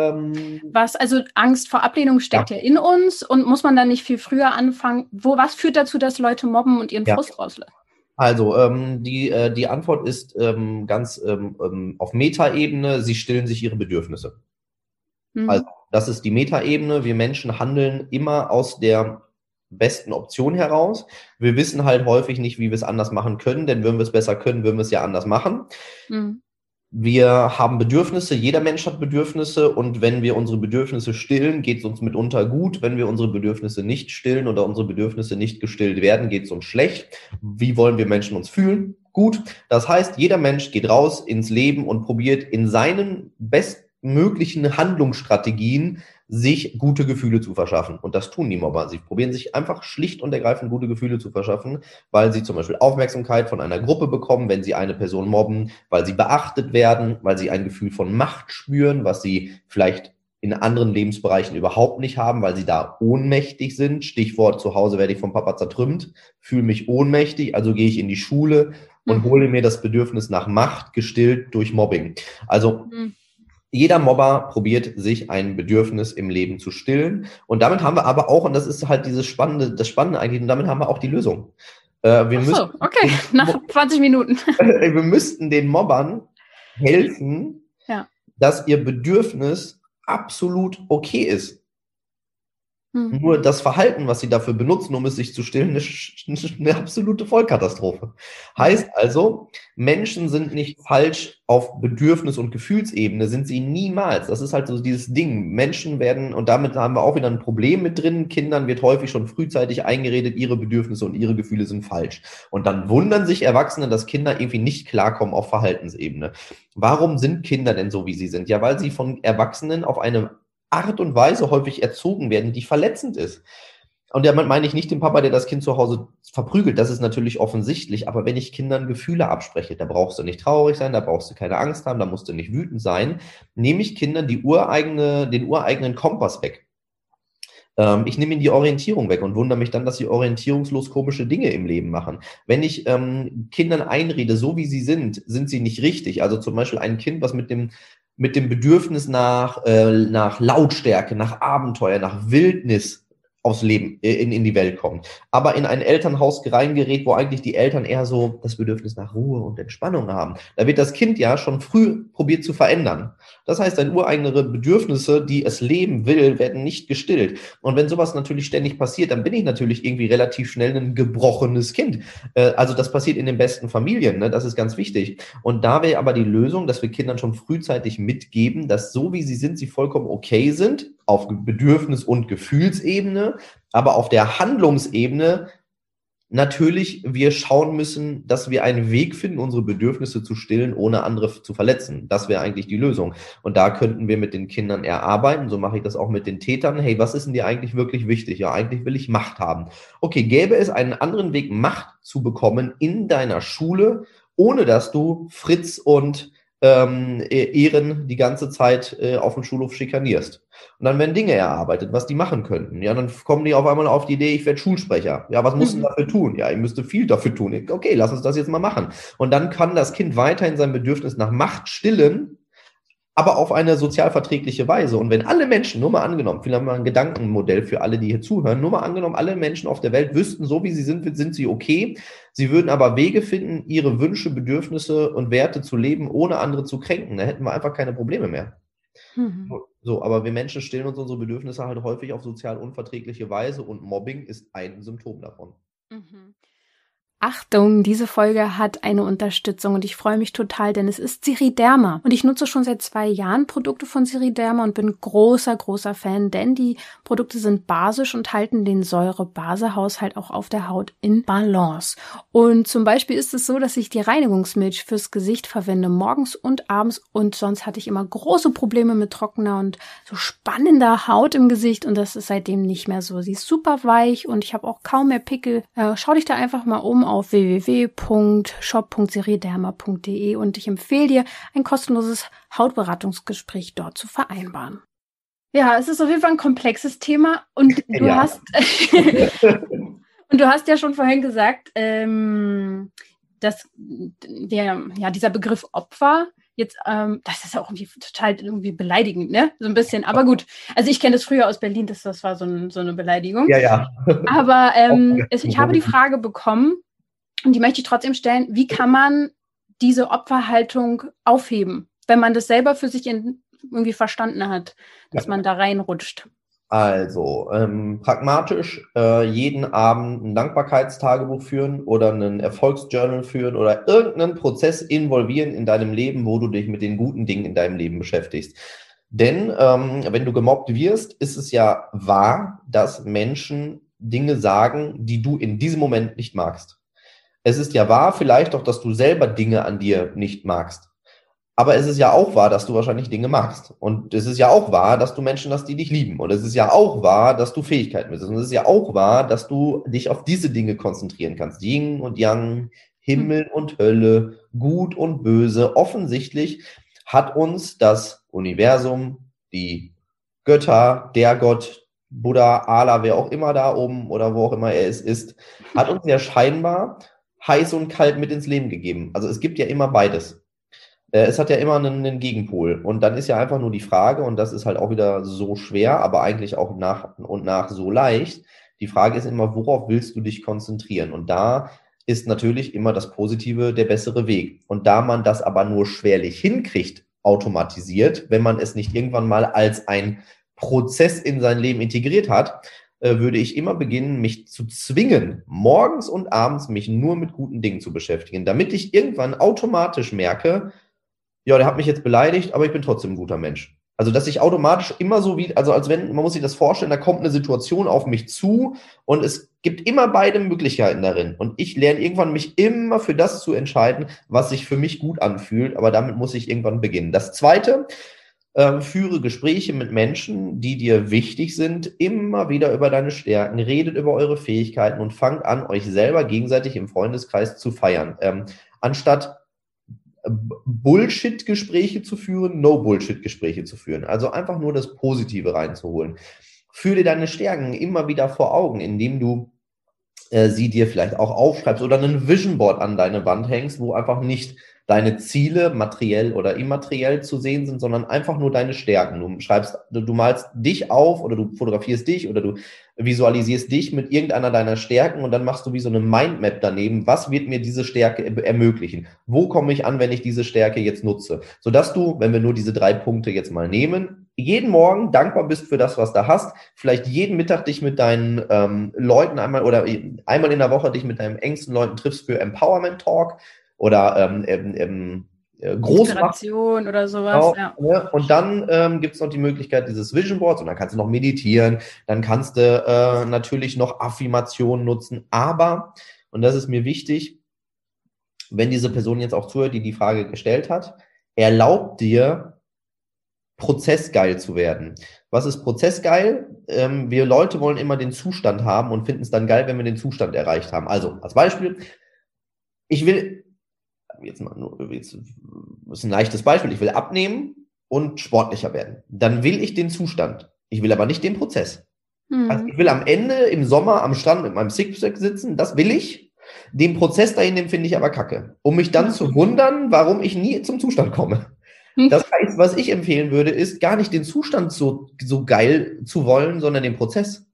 Also Angst vor Ablehnung steckt ja in uns und muss man dann nicht viel früher anfangen? Was führt dazu, dass Leute mobben und ihren Frust rauslassen? Also, die Antwort ist ganz auf Metaebene, sie stillen sich ihre Bedürfnisse. Also, das ist die Metaebene. Wir Menschen handeln immer aus der besten Option heraus. Wir wissen halt häufig nicht, wie wir es anders machen können, denn wenn wir es besser können, würden wir es ja anders machen. Wir haben Bedürfnisse, jeder Mensch hat Bedürfnisse und wenn wir unsere Bedürfnisse stillen, geht es uns mitunter gut. Wenn wir unsere Bedürfnisse nicht stillen oder unsere Bedürfnisse nicht gestillt werden, geht es uns schlecht. Wie wollen wir Menschen uns fühlen? Gut. Das heißt, jeder Mensch geht raus ins Leben und probiert in seinen bestmöglichen Handlungsstrategien sich gute Gefühle zu verschaffen. Und das tun die Mobber. Sie probieren sich einfach schlicht und ergreifend gute Gefühle zu verschaffen, weil sie zum Beispiel Aufmerksamkeit von einer Gruppe bekommen, wenn sie eine Person mobben, weil sie beachtet werden, weil sie ein Gefühl von Macht spüren, was sie vielleicht in anderen Lebensbereichen überhaupt nicht haben, weil sie da ohnmächtig sind. Stichwort: zu Hause werde ich vom Papa zertrümmt, fühle mich ohnmächtig, also gehe ich in die Schule und hole mir das Bedürfnis nach Macht gestillt durch Mobbing. Also jeder Mobber probiert, sich ein Bedürfnis im Leben zu stillen. Und damit haben wir aber auch, und das ist halt das Spannende eigentlich, und damit haben wir auch die Lösung. Okay, nach 20 Minuten. Wir müssten den Mobbern helfen, dass ihr Bedürfnis absolut okay ist. Nur das Verhalten, was sie dafür benutzen, um es sich zu stillen, ist eine absolute Vollkatastrophe. Heißt also, Menschen sind nicht falsch auf Bedürfnis- und Gefühlsebene, sind sie niemals. Das ist halt so dieses Ding. Menschen werden, und damit haben wir auch wieder ein Problem mit drin, Kindern wird häufig schon frühzeitig eingeredet, ihre Bedürfnisse und ihre Gefühle sind falsch. Und dann wundern sich Erwachsene, dass Kinder irgendwie nicht klarkommen auf Verhaltensebene. Warum sind Kinder denn so, wie sie sind? Ja, weil sie von Erwachsenen auf eine Art und Weise häufig erzogen werden, die verletzend ist. Und damit meine ich nicht den Papa, der das Kind zu Hause verprügelt, das ist natürlich offensichtlich, aber wenn ich Kindern Gefühle abspreche, da brauchst du nicht traurig sein, da brauchst du keine Angst haben, da musst du nicht wütend sein, nehme ich Kindern den ureigenen Kompass weg. Ich nehme ihnen die Orientierung weg und wundere mich dann, dass sie orientierungslos komische Dinge im Leben machen. Wenn ich Kindern einrede, so wie sie sind sie nicht richtig. Also zum Beispiel ein Kind, was mit dem Bedürfnis nach Lautstärke, nach Abenteuer, nach Wildnis aufs Leben, in die Welt kommt, aber in ein Elternhaus reingerät, wo eigentlich die Eltern eher so das Bedürfnis nach Ruhe und Entspannung haben. Da wird das Kind ja schon früh probiert zu verändern. Das heißt, seine ureigenere Bedürfnisse, die es leben will, werden nicht gestillt. Und wenn sowas natürlich ständig passiert, dann bin ich natürlich irgendwie relativ schnell ein gebrochenes Kind. Also das passiert in den besten Familien, ne? Das ist ganz wichtig. Und da wäre aber die Lösung, dass wir Kindern schon frühzeitig mitgeben, dass so wie sie sind, sie vollkommen okay sind, auf Bedürfnis- und Gefühlsebene, aber auf der Handlungsebene natürlich wir schauen müssen, dass wir einen Weg finden, unsere Bedürfnisse zu stillen, ohne andere zu verletzen. Das wäre eigentlich die Lösung. Und da könnten wir mit den Kindern erarbeiten. So mache ich das auch mit den Tätern. Hey, was ist denn dir eigentlich wirklich wichtig? Ja, eigentlich will ich Macht haben. Okay, gäbe es einen anderen Weg, Macht zu bekommen in deiner Schule, ohne dass du Fritz und Ehren die ganze Zeit auf dem Schulhof schikanierst. Und dann werden Dinge erarbeitet, was die machen könnten. Ja, dann kommen die auf einmal auf die Idee, ich werde Schulsprecher. Ja, was muss denn dafür tun? Ja, ich müsste viel dafür tun. Okay, lass uns das jetzt mal machen. Und dann kann das Kind weiterhin sein Bedürfnis nach Macht stillen, aber auf eine sozialverträgliche Weise. Und wenn alle Menschen, nur mal angenommen, vielleicht mal ein Gedankenmodell für alle, die hier zuhören, nur mal angenommen, alle Menschen auf der Welt wüssten, so wie sie sind sie okay. Sie würden aber Wege finden, ihre Wünsche, Bedürfnisse und Werte zu leben, ohne andere zu kränken. Da hätten wir einfach keine Probleme mehr. So, aber wir Menschen stillen uns unsere Bedürfnisse halt häufig auf sozial unverträgliche Weise und Mobbing ist ein Symptom davon. Achtung, diese Folge hat eine Unterstützung und ich freue mich total, denn es ist Siriderma. Und ich nutze schon seit 2 Jahren Produkte von Siriderma und bin großer Fan, denn die Produkte sind basisch und halten den Säure-Base-Haushalt auch auf der Haut in Balance. Und zum Beispiel ist es so, dass ich die Reinigungsmilch fürs Gesicht verwende, morgens und abends, und sonst hatte ich immer große Probleme mit trockener und so spannender Haut im Gesicht und das ist seitdem nicht mehr so. Sie ist super weich und ich habe auch kaum mehr Pickel. Schau dich da einfach mal um auf www.shop.siriderma.de und ich empfehle dir, ein kostenloses Hautberatungsgespräch dort zu vereinbaren. Ja, es ist auf jeden Fall ein komplexes Thema und du hast und du hast ja schon vorhin gesagt, dass dieser Begriff Opfer jetzt, das ist ja auch irgendwie beleidigend, ne? So ein bisschen. Aber gut, also ich kenne das früher aus Berlin, das war so eine Beleidigung. Ja. Aber ich habe die Frage bekommen, und die möchte ich trotzdem stellen, wie kann man diese Opferhaltung aufheben, wenn man das selber für sich irgendwie verstanden hat, dass man da reinrutscht? Also, pragmatisch jeden Abend ein Dankbarkeitstagebuch führen oder einen Erfolgsjournal führen oder irgendeinen Prozess involvieren in deinem Leben, wo du dich mit den guten Dingen in deinem Leben beschäftigst. Denn wenn du gemobbt wirst, ist es ja wahr, dass Menschen Dinge sagen, die du in diesem Moment nicht magst. Es ist ja wahr vielleicht auch, dass du selber Dinge an dir nicht magst. Aber es ist ja auch wahr, dass du wahrscheinlich Dinge magst. Und es ist ja auch wahr, dass du Menschen hast, die dich lieben. Und es ist ja auch wahr, dass du Fähigkeiten besitzt. Und es ist ja auch wahr, dass du dich auf diese Dinge konzentrieren kannst. Yin und Yang, Himmel und Hölle, Gut und Böse. Offensichtlich hat uns das Universum, die Götter, der Gott, Buddha, Allah, wer auch immer da oben oder wo auch immer er es ist, hat uns ja scheinbar heiß und kalt mit ins Leben gegeben. Also es gibt ja immer beides. Es hat ja immer einen Gegenpol. Und dann ist ja einfach nur die Frage, und das ist halt auch wieder so schwer, aber eigentlich auch nach und nach so leicht. Die Frage ist immer, worauf willst du dich konzentrieren? Und da ist natürlich immer das Positive der bessere Weg. Und da man das aber nur schwerlich hinkriegt, automatisiert, wenn man es nicht irgendwann mal als ein Prozess in sein Leben integriert hat, würde ich immer beginnen, mich zu zwingen, morgens und abends mich nur mit guten Dingen zu beschäftigen, damit ich irgendwann automatisch merke, ja, der hat mich jetzt beleidigt, aber ich bin trotzdem ein guter Mensch. Also, dass ich automatisch immer so wie, also als wenn, man muss sich das vorstellen, da kommt eine Situation auf mich zu und es gibt immer beide Möglichkeiten darin. Und ich lerne irgendwann mich immer für das zu entscheiden, was sich für mich gut anfühlt, aber damit muss ich irgendwann beginnen. Das Zweite, führe Gespräche mit Menschen, die dir wichtig sind, immer wieder über deine Stärken, redet über eure Fähigkeiten und fangt an, euch selber gegenseitig im Freundeskreis zu feiern. Anstatt Bullshit-Gespräche zu führen, No-Bullshit-Gespräche zu führen. Also einfach nur das Positive reinzuholen. Führe dir deine Stärken immer wieder vor Augen, indem du sie dir vielleicht auch aufschreibst oder ein Vision Board an deine Wand hängst, wo einfach nicht deine Ziele materiell oder immateriell zu sehen sind, sondern einfach nur deine Stärken. Du malst dich auf oder du fotografierst dich oder du visualisierst dich mit irgendeiner deiner Stärken und dann machst du wie so eine Mindmap daneben. Was wird mir diese Stärke ermöglichen? Wo komme ich an, wenn ich diese Stärke jetzt nutze? Sodass du, wenn wir nur diese 3 Punkte jetzt mal nehmen, jeden Morgen dankbar bist für das, was du hast, vielleicht jeden Mittag dich mit deinen Leuten einmal in der Woche dich mit deinen engsten Leuten triffst für Empowerment Talk oder Inspiration oder sowas, genau, ja. ne? Und dann gibt es noch die Möglichkeit dieses Vision Boards und dann kannst du noch meditieren, dann kannst du natürlich noch Affirmationen nutzen, aber, und das ist mir wichtig, wenn diese Person jetzt auch zuhört, die die Frage gestellt hat, erlaubt dir, prozessgeil zu werden. Was ist prozessgeil? Wir Leute wollen immer den Zustand haben und finden es dann geil, wenn wir den Zustand erreicht haben. Also als Beispiel, ich will, jetzt ist ein leichtes Beispiel, ich will abnehmen und sportlicher werden. Dann will ich den Zustand. Ich will aber nicht den Prozess. Also ich will am Ende im Sommer am Strand mit meinem Sixpack sitzen, das will ich. Den Prozess dahin, den finde ich aber kacke. Um mich dann zu wundern, warum ich nie zum Zustand komme. Das heißt, was ich empfehlen würde, ist gar nicht den Zustand so geil zu wollen, sondern den Prozess.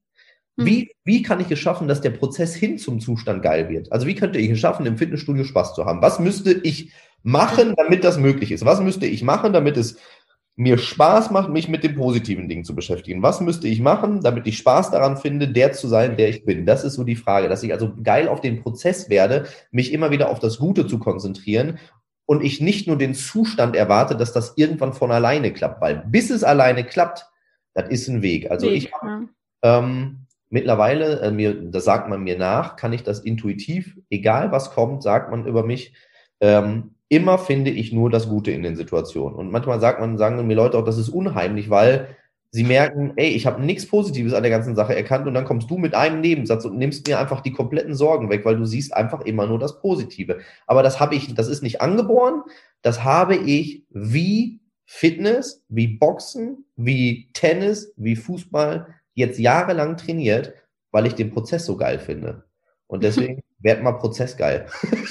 Wie kann ich es schaffen, dass der Prozess hin zum Zustand geil wird? Also wie könnte ich es schaffen, im Fitnessstudio Spaß zu haben? Was müsste ich machen, damit das möglich ist? Was müsste ich machen, damit es mir Spaß macht, mich mit den positiven Dingen zu beschäftigen? Was müsste ich machen, damit ich Spaß daran finde, der zu sein, der ich bin? Das ist so die Frage, dass ich also geil auf den Prozess werde, mich immer wieder auf das Gute zu konzentrieren und ich nicht nur den Zustand erwarte, dass das irgendwann von alleine klappt, weil bis es alleine klappt, das ist ein Weg. Also ich habe mittlerweile, das sagt man mir nach, kann ich das intuitiv, egal was kommt, sagt man über mich, immer finde ich nur das Gute in den Situationen. Und manchmal sagen mir Leute auch, das ist unheimlich, weil sie merken, ey, ich habe nichts Positives an der ganzen Sache erkannt und dann kommst du mit einem Nebensatz und nimmst mir einfach die kompletten Sorgen weg, weil du siehst einfach immer nur das Positive. Aber das ist nicht angeboren, das habe ich wie Fitness, wie Boxen, wie Tennis, wie Fußball jetzt jahrelang trainiert, weil ich den Prozess so geil finde. Und deswegen werd mal prozessgeil.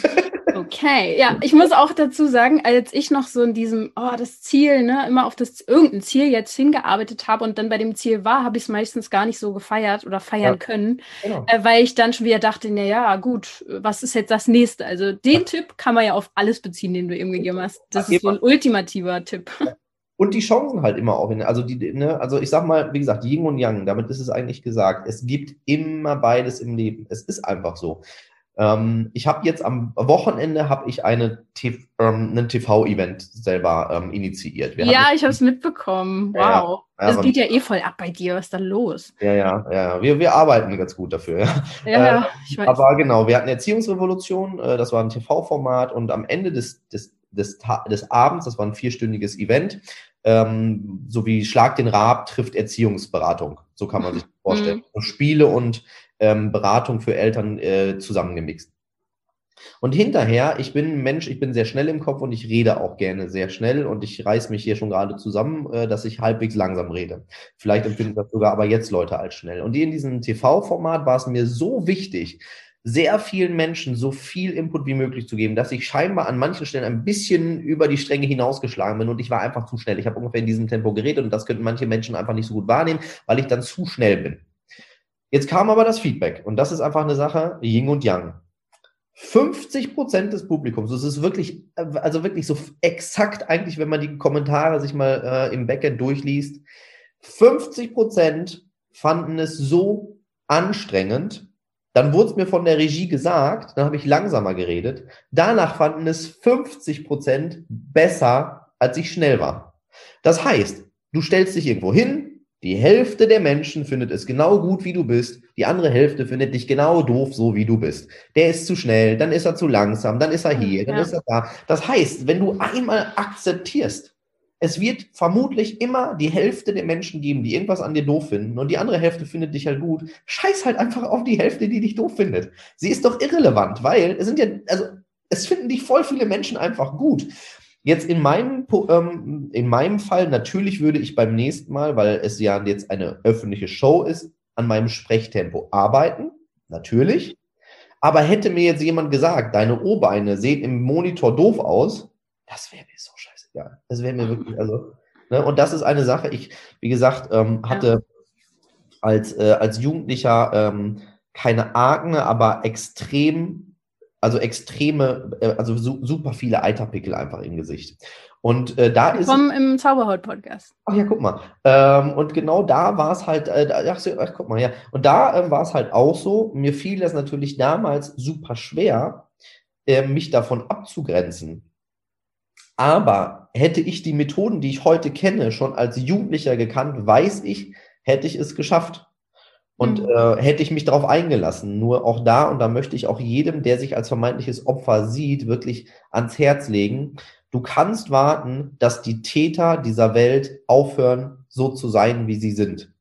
Okay, ja, ich muss auch dazu sagen, als ich noch so in diesem, das Ziel, ne, immer auf irgendein Ziel jetzt hingearbeitet habe und dann bei dem Ziel war, habe ich es meistens gar nicht so gefeiert oder feiern können, genau. Weil ich dann schon wieder dachte, naja, gut, was ist jetzt das Nächste? Also den Tipp kann man ja auf alles beziehen, den du eben gegeben hast. Das ist so ein ultimativer Tipp. Und die Chancen halt immer auch. Also ich sag mal, wie gesagt, Yin und Yang, damit ist es eigentlich gesagt. Es gibt immer beides im Leben. Es ist einfach so. Ich habe jetzt am Wochenende ein TV-Event selber initiiert. Ich habe es mitbekommen. Wow. Das geht ja eh voll ab bei dir. Was ist da los? Ja. Wir arbeiten ganz gut dafür. Ja, ich weiß. Aber genau, wir hatten Erziehungsrevolution, das war ein TV-Format und am Ende des des Abends, das war ein 4-stündiges Event, so wie Schlag den Raab trifft Erziehungsberatung. So kann man sich das vorstellen. So Spiele und Beratung für Eltern zusammengemixt. Und hinterher, ich bin ein Mensch, ich bin sehr schnell im Kopf und ich rede auch gerne sehr schnell und ich reiß mich hier schon gerade zusammen, dass ich halbwegs langsam rede. Vielleicht empfinden das sogar aber jetzt Leute als schnell. Und in diesem TV-Format war es mir so wichtig, sehr vielen Menschen so viel Input wie möglich zu geben, dass ich scheinbar an manchen Stellen ein bisschen über die Stränge hinausgeschlagen bin und ich war einfach zu schnell. Ich habe ungefähr in diesem Tempo geredet und das könnten manche Menschen einfach nicht so gut wahrnehmen, weil ich dann zu schnell bin. Jetzt kam aber das Feedback und das ist einfach eine Sache, Yin und Yang. 50% des Publikums, das ist wirklich, also wirklich so exakt eigentlich, wenn man die Kommentare sich mal im Backend durchliest, 50% fanden es so anstrengend, dann wurde es mir von der Regie gesagt, dann habe ich langsamer geredet, danach fanden es 50% besser, als ich schnell war. Das heißt, du stellst dich irgendwo hin, die Hälfte der Menschen findet es genau gut, wie du bist. Die andere Hälfte findet dich genau doof, so wie du bist. Der ist zu schnell, dann ist er zu langsam, dann ist er hier, dann ist er da. Das heißt, wenn du einmal akzeptierst, es wird vermutlich immer die Hälfte der Menschen geben, die irgendwas an dir doof finden und die andere Hälfte findet dich halt gut. Scheiß halt einfach auf die Hälfte, die dich doof findet. Sie ist doch irrelevant, weil es sind ja, also es finden dich voll viele Menschen einfach gut. Jetzt in meinem Fall, natürlich würde ich beim nächsten Mal, weil es ja jetzt eine öffentliche Show ist, an meinem Sprechtempo arbeiten, natürlich. Aber hätte mir jetzt jemand gesagt, deine O-Beine sehen im Monitor doof aus, das wäre mir so scheißegal. Das wäre mir wirklich, also, ne? Und das ist eine Sache, ich, wie gesagt, hatte als Jugendlicher keine Akne, aber extreme, also super viele Eiterpickel einfach im Gesicht. Und da ist Willkommen im Zauberhaut-Podcast. Ach ja, guck mal. Und genau da war es halt, guck mal, ja. Und da war es halt auch so, mir fiel das natürlich damals super schwer, mich davon abzugrenzen. Aber hätte ich die Methoden, die ich heute kenne, schon als Jugendlicher gekannt, weiß ich, hätte ich es geschafft. Und hätte ich mich darauf eingelassen. Nur auch da, und da möchte ich auch jedem, der sich als vermeintliches Opfer sieht, wirklich ans Herz legen. Du kannst warten, dass die Täter dieser Welt aufhören, so zu sein, wie sie sind.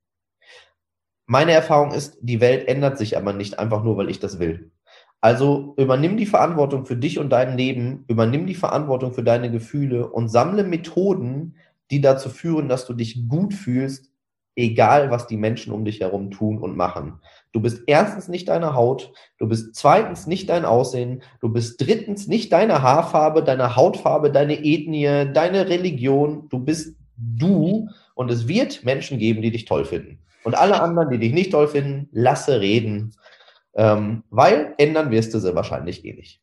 Meine Erfahrung ist, die Welt ändert sich aber nicht einfach nur, weil ich das will. Also übernimm die Verantwortung für dich und dein Leben, übernimm die Verantwortung für deine Gefühle und sammle Methoden, die dazu führen, dass du dich gut fühlst, egal was die Menschen um dich herum tun und machen. Du bist erstens nicht deine Haut, du bist zweitens nicht dein Aussehen, du bist drittens nicht deine Haarfarbe, deine Hautfarbe, deine Ethnie, deine Religion, du bist du und es wird Menschen geben, die dich toll finden. Und alle anderen, die dich nicht toll finden, lasse reden, weil ändern wirst du sie wahrscheinlich eh nicht.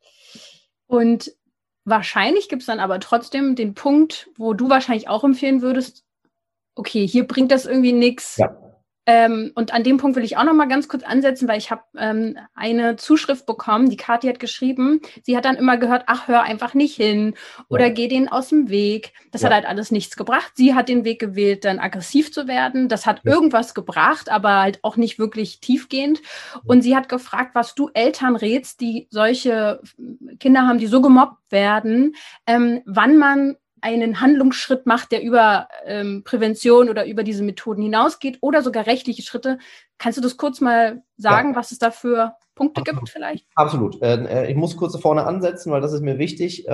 Und wahrscheinlich gibt es dann aber trotzdem den Punkt, wo du wahrscheinlich auch empfehlen würdest, okay, hier bringt das irgendwie nichts. Ja. Und an dem Punkt will ich auch noch mal ganz kurz ansetzen, weil ich habe eine Zuschrift bekommen, die Kathi hat geschrieben, sie hat dann immer gehört, ach, hör einfach nicht hin oder geh denen aus dem Weg. Das hat halt alles nichts gebracht. Sie hat den Weg gewählt, dann aggressiv zu werden. Das hat irgendwas gebracht, aber halt auch nicht wirklich tiefgehend. Und sie hat gefragt, was du Eltern rätst, die solche Kinder haben, die so gemobbt werden, wann man einen Handlungsschritt macht, der über Prävention oder über diese Methoden hinausgeht oder sogar rechtliche Schritte. Kannst du das kurz mal sagen, was es da für Punkte gibt vielleicht? Absolut. Ich muss kurz vorne ansetzen, weil das ist mir wichtig.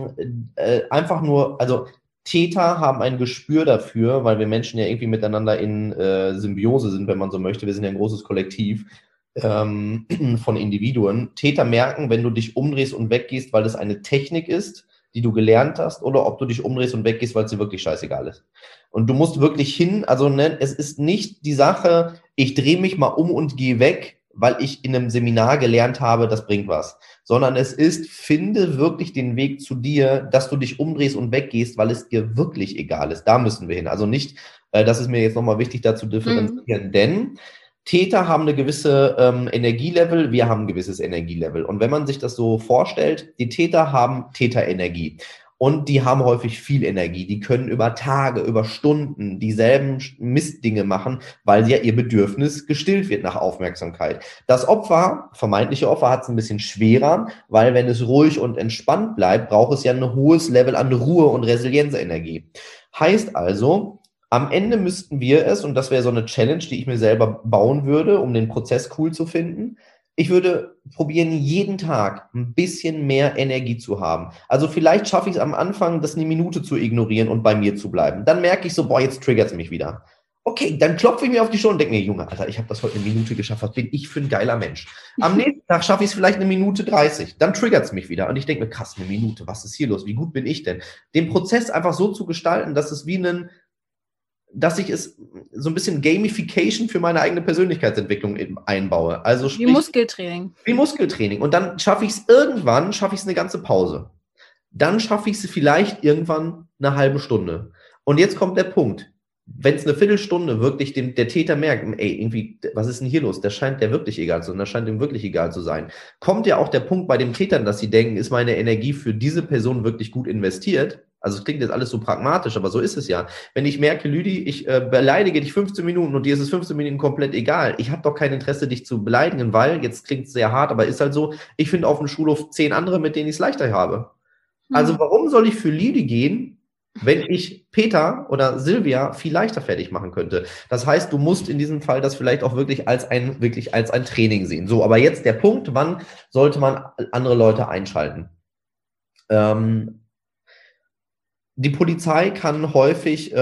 Einfach nur, also Täter haben ein Gespür dafür, weil wir Menschen ja irgendwie miteinander in Symbiose sind, wenn man so möchte. Wir sind ja ein großes Kollektiv von Individuen. Täter merken, wenn du dich umdrehst und weggehst, weil es eine Technik ist, die du gelernt hast, oder ob du dich umdrehst und weggehst, weil es dir wirklich scheißegal ist. Und du musst wirklich hin, also ne, es ist nicht die Sache, ich drehe mich mal um und gehe weg, weil ich in einem Seminar gelernt habe, das bringt was. Sondern es ist, finde wirklich den Weg zu dir, dass du dich umdrehst und weggehst, weil es dir wirklich egal ist. Da müssen wir hin. Also nicht, das ist mir jetzt nochmal wichtig, dazu differenzieren, denn Täter haben eine gewisse Energielevel, wir haben ein gewisses Energielevel. Und wenn man sich das so vorstellt, die Täter haben Täterenergie. Und die haben häufig viel Energie. Die können über Tage, über Stunden dieselben Mistdinge machen, weil ja ihr Bedürfnis gestillt wird nach Aufmerksamkeit. Das Opfer, vermeintliche Opfer, hat es ein bisschen schwerer, weil wenn es ruhig und entspannt bleibt, braucht es ja ein hohes Level an Ruhe und Resilienzenergie. Heißt also, am Ende müssten wir es, und das wäre so eine Challenge, die ich mir selber bauen würde, um den Prozess cool zu finden, ich würde probieren, jeden Tag ein bisschen mehr Energie zu haben. Also vielleicht schaffe ich es am Anfang, das eine Minute zu ignorieren und bei mir zu bleiben. Dann merke ich so, boah, jetzt triggert es mich wieder. Okay, dann klopfe ich mir auf die Schulter und denke mir, Junge, Alter, ich habe das heute eine Minute geschafft. Was bin ich für ein geiler Mensch? Am nächsten Tag schaffe ich es vielleicht 1:30. Dann triggert es mich wieder. Und ich denke mir, krass, 1 Minute, was ist hier los? Wie gut bin ich denn? Den Prozess einfach so zu gestalten, dass es dass ich es so ein bisschen Gamification für meine eigene Persönlichkeitsentwicklung einbaue. Also sprich, wie Muskeltraining. Wie Muskeltraining. Und dann schaffe ich es eine ganze Pause. Dann schaffe ich es vielleicht irgendwann eine halbe Stunde. Und jetzt kommt der Punkt. Wenn es eine Viertelstunde wirklich der Täter merkt, ey, irgendwie, was ist denn hier los? Das scheint der wirklich egal zu sein. Das scheint ihm wirklich egal zu sein. Kommt ja auch der Punkt bei den Tätern, dass sie denken, ist meine Energie für diese Person wirklich gut investiert? Also es klingt jetzt alles so pragmatisch, aber so ist es ja. Wenn ich merke, Lüdi, ich beleidige dich 15 Minuten und dir ist es 15 Minuten komplett egal. Ich habe doch kein Interesse, dich zu beleidigen, weil, jetzt klingt es sehr hart, aber ist halt so, ich finde auf dem Schulhof 10 andere, mit denen ich es leichter habe. Also warum soll ich für Lüdi gehen, wenn ich Peter oder Silvia viel leichter fertig machen könnte? Das heißt, du musst in diesem Fall das vielleicht auch wirklich als ein Training sehen. So, aber jetzt der Punkt, wann sollte man andere Leute einschalten? Die Polizei kann häufig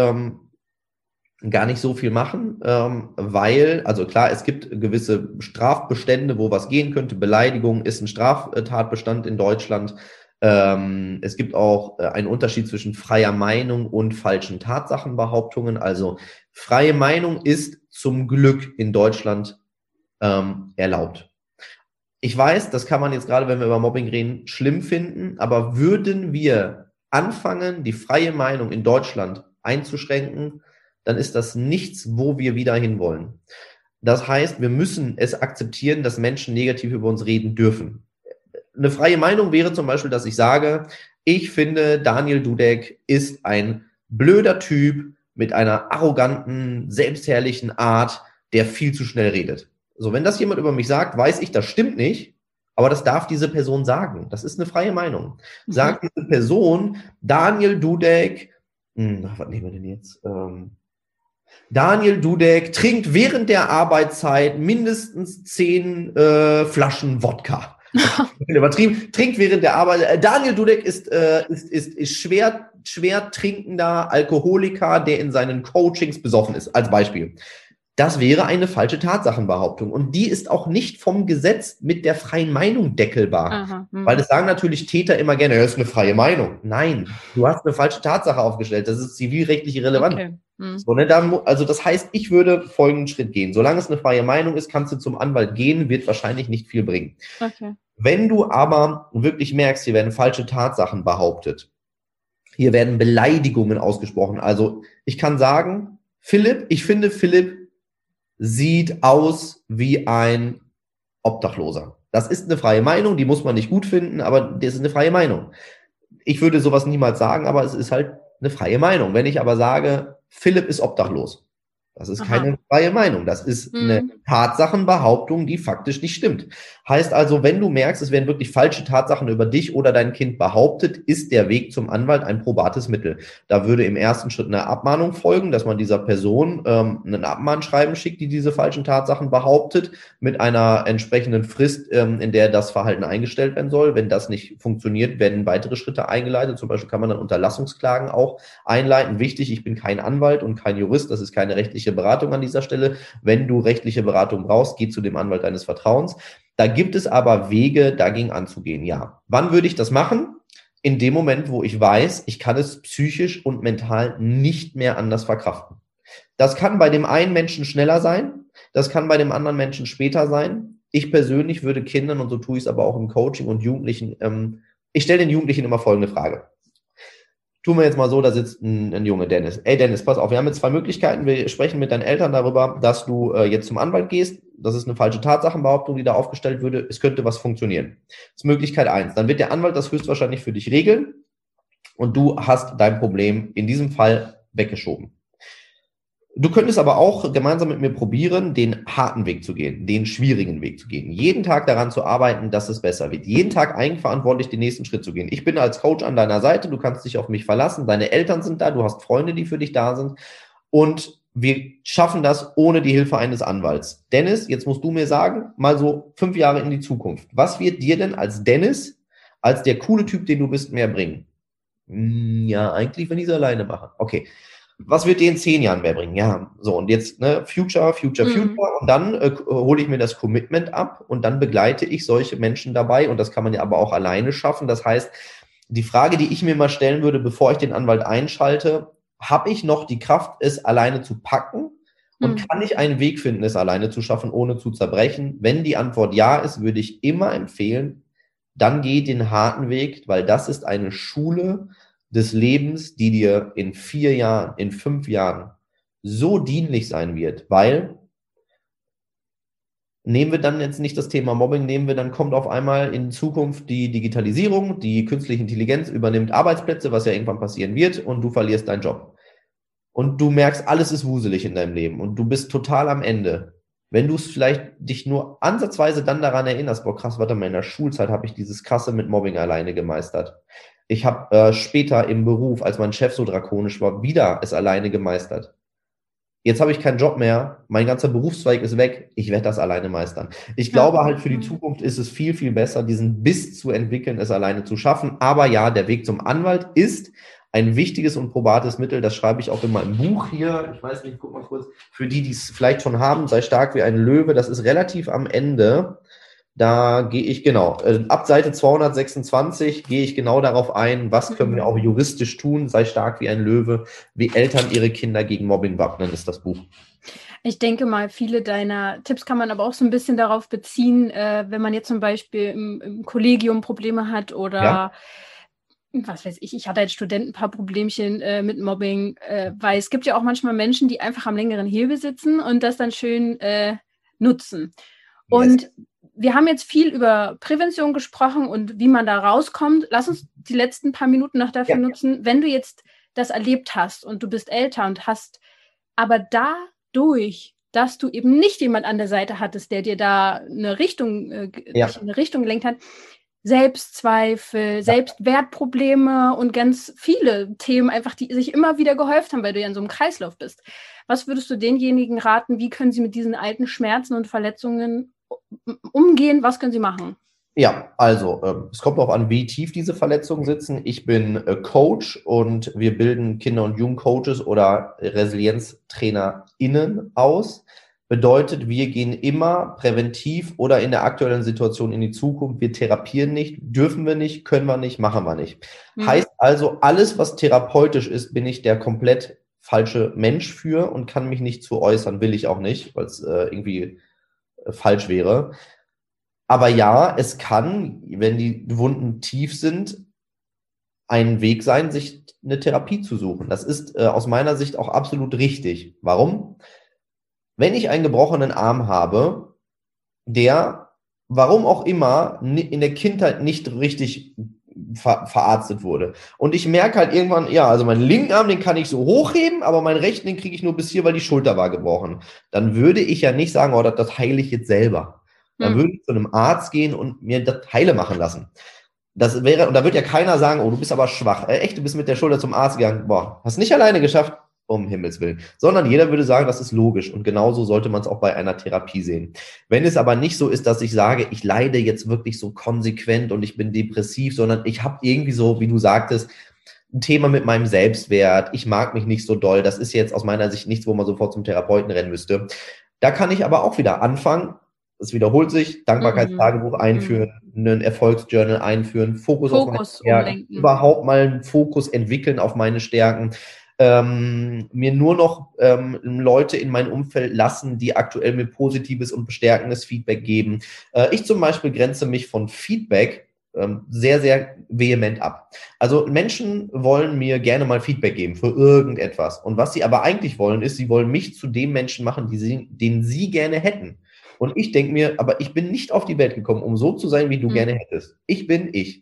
gar nicht so viel machen, weil, also klar, es gibt gewisse Strafbestände, wo was gehen könnte. Beleidigung ist ein Straftatbestand in Deutschland. Es gibt auch einen Unterschied zwischen freier Meinung und falschen Tatsachenbehauptungen. Also freie Meinung ist zum Glück in Deutschland erlaubt. Ich weiß, das kann man jetzt gerade, wenn wir über Mobbing reden, schlimm finden, aber würden wir anfangen, die freie Meinung in Deutschland einzuschränken, dann ist das nichts, wo wir wieder hinwollen. Das heißt, wir müssen es akzeptieren, dass Menschen negativ über uns reden dürfen. Eine freie Meinung wäre zum Beispiel, dass ich sage, ich finde, Daniel Dudek ist ein blöder Typ mit einer arroganten, selbstherrlichen Art, der viel zu schnell redet. So, wenn das jemand über mich sagt, weiß ich, das stimmt nicht, aber das darf diese Person sagen. Das ist eine freie Meinung. Sagt diese Person, Daniel Dudek, was nehmen wir denn jetzt? Daniel Dudek trinkt während der Arbeitszeit mindestens 10 Flaschen Wodka. Übertrieben, trinkt während der Arbeit. Daniel Dudek ist schwer trinkender Alkoholiker, der in seinen Coachings besoffen ist, als Beispiel. Das wäre eine falsche Tatsachenbehauptung. Und die ist auch nicht vom Gesetz mit der freien Meinung deckelbar. Aha, weil das sagen natürlich Täter immer gerne, das ist eine freie Meinung. Nein, du hast eine falsche Tatsache aufgestellt. Das ist zivilrechtlich irrelevant. Okay. So, ne, also das heißt, ich würde folgenden Schritt gehen. Solange es eine freie Meinung ist, kannst du zum Anwalt gehen, wird wahrscheinlich nicht viel bringen. Okay. Wenn du aber wirklich merkst, hier werden falsche Tatsachen behauptet, hier werden Beleidigungen ausgesprochen. Also ich kann sagen, ich finde Philipp sieht aus wie ein Obdachloser. Das ist eine freie Meinung, die muss man nicht gut finden, aber das ist eine freie Meinung. Ich würde sowas niemals sagen, aber es ist halt eine freie Meinung. Wenn ich aber sage, Philipp ist obdachlos, das ist keine freie Meinung. Das ist eine Tatsachenbehauptung, die faktisch nicht stimmt. Heißt also, wenn du merkst, es werden wirklich falsche Tatsachen über dich oder dein Kind behauptet, ist der Weg zum Anwalt ein probates Mittel. Da würde im ersten Schritt eine Abmahnung folgen, dass man dieser Person ein Abmahnschreiben schickt, die diese falschen Tatsachen behauptet, mit einer entsprechenden Frist, in der das Verhalten eingestellt werden soll. Wenn das nicht funktioniert, werden weitere Schritte eingeleitet. Zum Beispiel kann man dann Unterlassungsklagen auch einleiten. Wichtig, ich bin kein Anwalt und kein Jurist, das ist keine rechtliche Beratung an dieser Stelle. Wenn du rechtliche Beratung brauchst, geh zu dem Anwalt deines Vertrauens. Da gibt es aber Wege, dagegen anzugehen, ja. Wann würde ich das machen? In dem Moment, wo ich weiß, ich kann es psychisch und mental nicht mehr anders verkraften. Das kann bei dem einen Menschen schneller sein, das kann bei dem anderen Menschen später sein. Ich persönlich würde Kindern, und so tue ich es aber auch im Coaching und Jugendlichen, ich stelle den Jugendlichen immer folgende Frage. Tun wir jetzt mal so, da sitzt ein Junge, Dennis. Ey Dennis, pass auf, wir haben jetzt 2 Möglichkeiten. Wir sprechen mit deinen Eltern darüber, dass du jetzt zum Anwalt gehst. Das ist eine falsche Tatsachenbehauptung, die da aufgestellt würde. Es könnte was funktionieren. Das ist Möglichkeit 1. Dann wird der Anwalt das höchstwahrscheinlich für dich regeln. und du hast dein Problem in diesem Fall weggeschoben. Du könntest aber auch gemeinsam mit mir probieren, den harten Weg zu gehen, den schwierigen Weg zu gehen. Jeden Tag daran zu arbeiten, dass es besser wird. Jeden Tag eigenverantwortlich den nächsten Schritt zu gehen. Ich bin als Coach an deiner Seite, du kannst dich auf mich verlassen, deine Eltern sind da, du hast Freunde, die für dich da sind und wir schaffen das ohne die Hilfe eines Anwalts. Dennis, jetzt musst du mir sagen, mal so 5 Jahre in die Zukunft. Was wird dir denn als Dennis, als der coole Typ, den du bist, mehr bringen? Ja, eigentlich, wenn ich es alleine mache. Okay. Was wird dir in 10 Jahren mehr bringen? Ja, so und jetzt Future. Und dann hole ich mir das Commitment ab und dann begleite ich solche Menschen dabei und das kann man ja aber auch alleine schaffen. Das heißt, die Frage, die ich mir mal stellen würde, bevor ich den Anwalt einschalte, habe ich noch die Kraft, es alleine zu packen und kann ich einen Weg finden, es alleine zu schaffen, ohne zu zerbrechen? Wenn die Antwort ja ist, würde ich immer empfehlen, dann geh den harten Weg, weil das ist eine Schule des Lebens, die dir in 4 Jahren, in 5 Jahren so dienlich sein wird, weil nehmen wir dann jetzt nicht das Thema Mobbing, dann kommt auf einmal in Zukunft die Digitalisierung, die künstliche Intelligenz übernimmt Arbeitsplätze, was ja irgendwann passieren wird und du verlierst deinen Job. Und du merkst, alles ist wuselig in deinem Leben und du bist total am Ende. Wenn du es vielleicht dich nur ansatzweise dann daran erinnerst, boah krass, warte mal, in der Schulzeit habe ich dieses Krasse mit Mobbing alleine gemeistert. Ich habe später im Beruf, als mein Chef so drakonisch war, wieder es alleine gemeistert. Jetzt habe ich keinen Job mehr, mein ganzer Berufszweig ist weg, ich werde das alleine meistern. Ich glaube halt, für die Zukunft ist es viel, viel besser, diesen Biss zu entwickeln, es alleine zu schaffen. Aber ja, der Weg zum Anwalt ist ein wichtiges und probates Mittel, das schreibe ich auch in meinem Buch hier. Ich weiß nicht, guck mal kurz, für die, die es vielleicht schon haben, sei stark wie ein Löwe, das ist relativ am Ende. Da gehe ich genau, ab Seite 226 gehe ich genau darauf ein, was können wir auch juristisch tun, sei stark wie ein Löwe, wie Eltern ihre Kinder gegen Mobbing wappnen, ist das Buch. Ich denke mal, viele deiner Tipps kann man aber auch so ein bisschen darauf beziehen, wenn man jetzt zum Beispiel im Kollegium Probleme hat oder was weiß ich hatte als Student ein paar Problemchen mit Mobbing, weil es gibt ja auch manchmal Menschen, die einfach am längeren Hebel sitzen und das dann schön nutzen. Und wir haben jetzt viel über Prävention gesprochen und wie man da rauskommt. Lass uns die letzten paar Minuten noch dafür nutzen, wenn du jetzt das erlebt hast und du bist älter und hast aber dadurch, dass du eben nicht jemand an der Seite hattest, der dir da eine Richtung, dich in eine Richtung gelenkt hat, Selbstzweifel, Selbstwertprobleme und ganz viele Themen einfach, die sich immer wieder gehäuft haben, weil du ja in so einem Kreislauf bist. Was würdest du denjenigen raten, wie können sie mit diesen alten Schmerzen und Verletzungen umgehen? Was können sie machen? Ja, also es kommt darauf an, wie tief diese Verletzungen sitzen. Ich bin Coach und wir bilden Kinder- und Jugendcoaches oder ResilienztrainerInnen aus. Bedeutet, wir gehen immer präventiv oder in der aktuellen Situation in die Zukunft. Wir therapieren nicht, dürfen wir nicht, können wir nicht, machen wir nicht. Heißt also, alles, was therapeutisch ist, bin ich der komplett falsche Mensch für und kann mich nicht zu äußern, will ich auch nicht, weil es irgendwie falsch wäre. Aber ja, es kann, wenn die Wunden tief sind, ein Weg sein, sich eine Therapie zu suchen. Das ist aus meiner Sicht auch absolut richtig. Warum? Wenn ich einen gebrochenen Arm habe, der, warum auch immer, in der Kindheit nicht richtig verarztet wurde. Und ich merke halt irgendwann, ja, also meinen linken Arm, den kann ich so hochheben, aber meinen rechten, den kriege ich nur bis hier, weil die Schulter war gebrochen. Dann würde ich ja nicht sagen, oh, das heile ich jetzt selber. Dann würde ich zu einem Arzt gehen und mir das heile machen lassen. Das wäre, und da wird ja keiner sagen, oh, du bist aber schwach. Echt, du bist mit der Schulter zum Arzt gegangen. Boah, hast nicht alleine geschafft. Um Himmels Willen. Sondern jeder würde sagen, das ist logisch. Und genauso sollte man es auch bei einer Therapie sehen. Wenn es aber nicht so ist, dass ich sage, ich leide jetzt wirklich so konsequent und ich bin depressiv, sondern ich habe irgendwie so, wie du sagtest, ein Thema mit meinem Selbstwert. Ich mag mich nicht so doll. Das ist jetzt aus meiner Sicht nichts, wo man sofort zum Therapeuten rennen müsste. Da kann ich aber auch wieder anfangen. Es wiederholt sich, Dankbarkeitstagebuch einführen, einen Erfolgsjournal einführen, Fokus auf meine Stärken, überhaupt mal einen Fokus entwickeln auf meine Stärken. Mir nur noch Leute in mein Umfeld lassen, die aktuell mir positives und bestärkendes Feedback geben. Ich zum Beispiel grenze mich von Feedback sehr, sehr vehement ab. Also Menschen wollen mir gerne mal Feedback geben für irgendetwas. Und was sie aber eigentlich wollen, ist, sie wollen mich zu dem Menschen machen, den sie gerne hätten. Und ich denke mir, aber ich bin nicht auf die Welt gekommen, um so zu sein, wie du gerne hättest. Ich bin ich.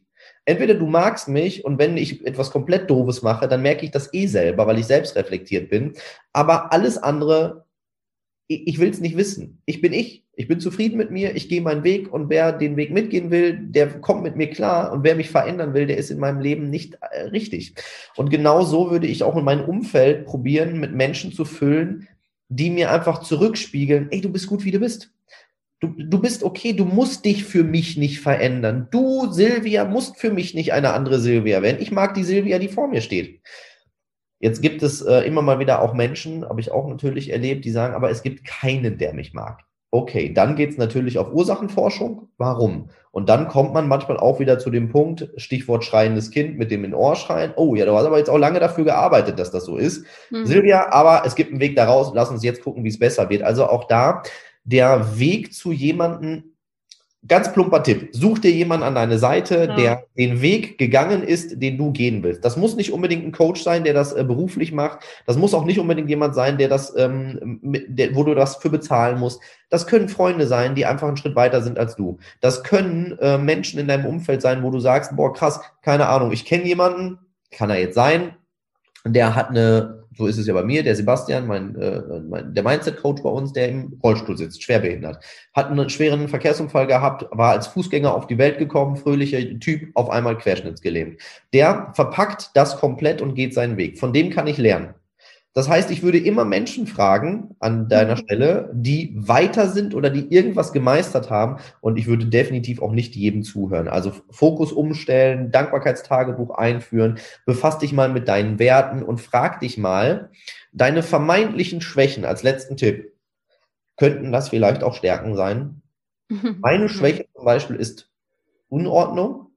Entweder du magst mich und wenn ich etwas komplett Doofes mache, dann merke ich das eh selber, weil ich selbst reflektiert bin. Aber alles andere, ich will es nicht wissen. Ich bin ich. Ich bin zufrieden mit mir. Ich gehe meinen Weg und wer den Weg mitgehen will, der kommt mit mir klar. Und wer mich verändern will, der ist in meinem Leben nicht richtig. Und genau so würde ich auch in meinem Umfeld probieren, mit Menschen zu füllen, die mir einfach zurückspiegeln, ey, du bist gut, wie du bist. Du bist okay, du musst dich für mich nicht verändern. Du, Silvia, musst für mich nicht eine andere Silvia werden. Ich mag die Silvia, die vor mir steht. Jetzt gibt es immer mal wieder auch Menschen, habe ich auch natürlich erlebt, die sagen, aber es gibt keinen, der mich mag. Okay, dann geht es natürlich auf Ursachenforschung. Warum? Und dann kommt man manchmal auch wieder zu dem Punkt, Stichwort schreiendes Kind mit dem in Ohr schreien. Oh ja, du hast aber jetzt auch lange dafür gearbeitet, dass das so ist. Silvia, aber es gibt einen Weg daraus. Lass uns jetzt gucken, wie es besser wird. Also auch da der Weg zu jemandem, ganz plumper Tipp, such dir jemanden an deine Seite, der den Weg gegangen ist, den du gehen willst. Das muss nicht unbedingt ein Coach sein, der das beruflich macht. Das muss auch nicht unbedingt jemand sein, der das, wo du das für bezahlen musst. Das können Freunde sein, die einfach einen Schritt weiter sind als du. Das können Menschen in deinem Umfeld sein, wo du sagst, boah, krass, keine Ahnung, ich kenne jemanden, kann er jetzt sein, der hat so ist es ja bei mir, der Sebastian, der Mindset-Coach bei uns, der im Rollstuhl sitzt, schwerbehindert, hat einen schweren Verkehrsunfall gehabt, war als Fußgänger auf die Welt gekommen, fröhlicher Typ, auf einmal querschnittsgelähmt. Der verpackt das komplett und geht seinen Weg. Von dem kann ich lernen. Das heißt, ich würde immer Menschen fragen an deiner Stelle, die weiter sind oder die irgendwas gemeistert haben und ich würde definitiv auch nicht jedem zuhören. Also Fokus umstellen, Dankbarkeitstagebuch einführen, befass dich mal mit deinen Werten und frag dich mal, deine vermeintlichen Schwächen als letzten Tipp, könnten das vielleicht auch Stärken sein? Meine Schwäche zum Beispiel ist Unordnung.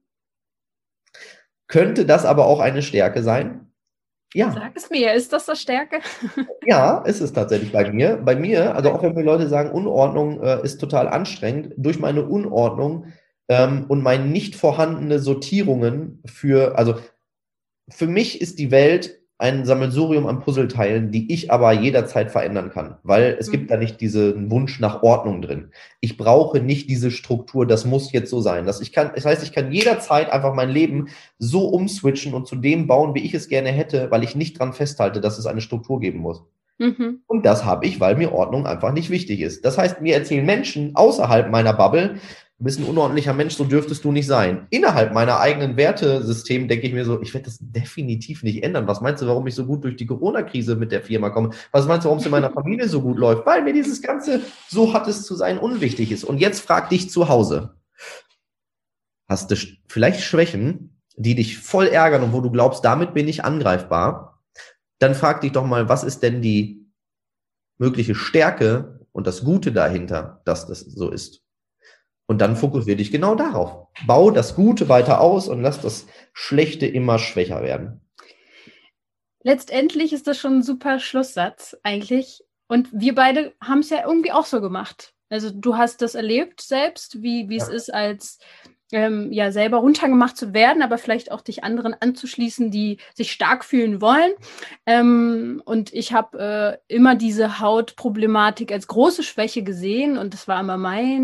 Könnte das aber auch eine Stärke sein? Ja. Sag es mir, ist das Stärke? Ja, ist es tatsächlich bei mir. Bei mir, also auch wenn mir Leute sagen, Unordnung ist total anstrengend, durch meine Unordnung und meine nicht vorhandene Sortierungen also für mich ist die Welt ein Sammelsurium an Puzzleteilen, die ich aber jederzeit verändern kann, weil es gibt da nicht diesen Wunsch nach Ordnung drin. Ich brauche nicht diese Struktur, das muss jetzt so sein. Das heißt, ich kann jederzeit einfach mein Leben so umswitchen und zu dem bauen, wie ich es gerne hätte, weil ich nicht dran festhalte, dass es eine Struktur geben muss. Und das habe ich, weil mir Ordnung einfach nicht wichtig ist. Das heißt, mir erzählen Menschen außerhalb meiner Bubble, du bist ein unordentlicher Mensch, so dürftest du nicht sein. Innerhalb meiner eigenen Wertesystem denke ich mir so, ich werde das definitiv nicht ändern. Was meinst du, warum ich so gut durch die Corona-Krise mit der Firma komme? Was meinst du, warum es in meiner Familie so gut läuft? Weil mir dieses Ganze, so hat es zu sein, unwichtig ist. Und jetzt frag dich zu Hause, hast du vielleicht Schwächen, die dich voll ärgern und wo du glaubst, damit bin ich angreifbar? Dann frag dich doch mal, was ist denn die mögliche Stärke und das Gute dahinter, dass das so ist? Und dann fokussiere dich genau darauf. Bau das Gute weiter aus und lass das Schlechte immer schwächer werden. Letztendlich ist das schon ein super Schlusssatz eigentlich. Und wir beide haben es ja irgendwie auch so gemacht. Also du hast das erlebt selbst, wie es ist, als selber runtergemacht zu werden, aber vielleicht auch dich anderen anzuschließen, die sich stark fühlen wollen. Und ich habe immer diese Hautproblematik als große Schwäche gesehen und das war immer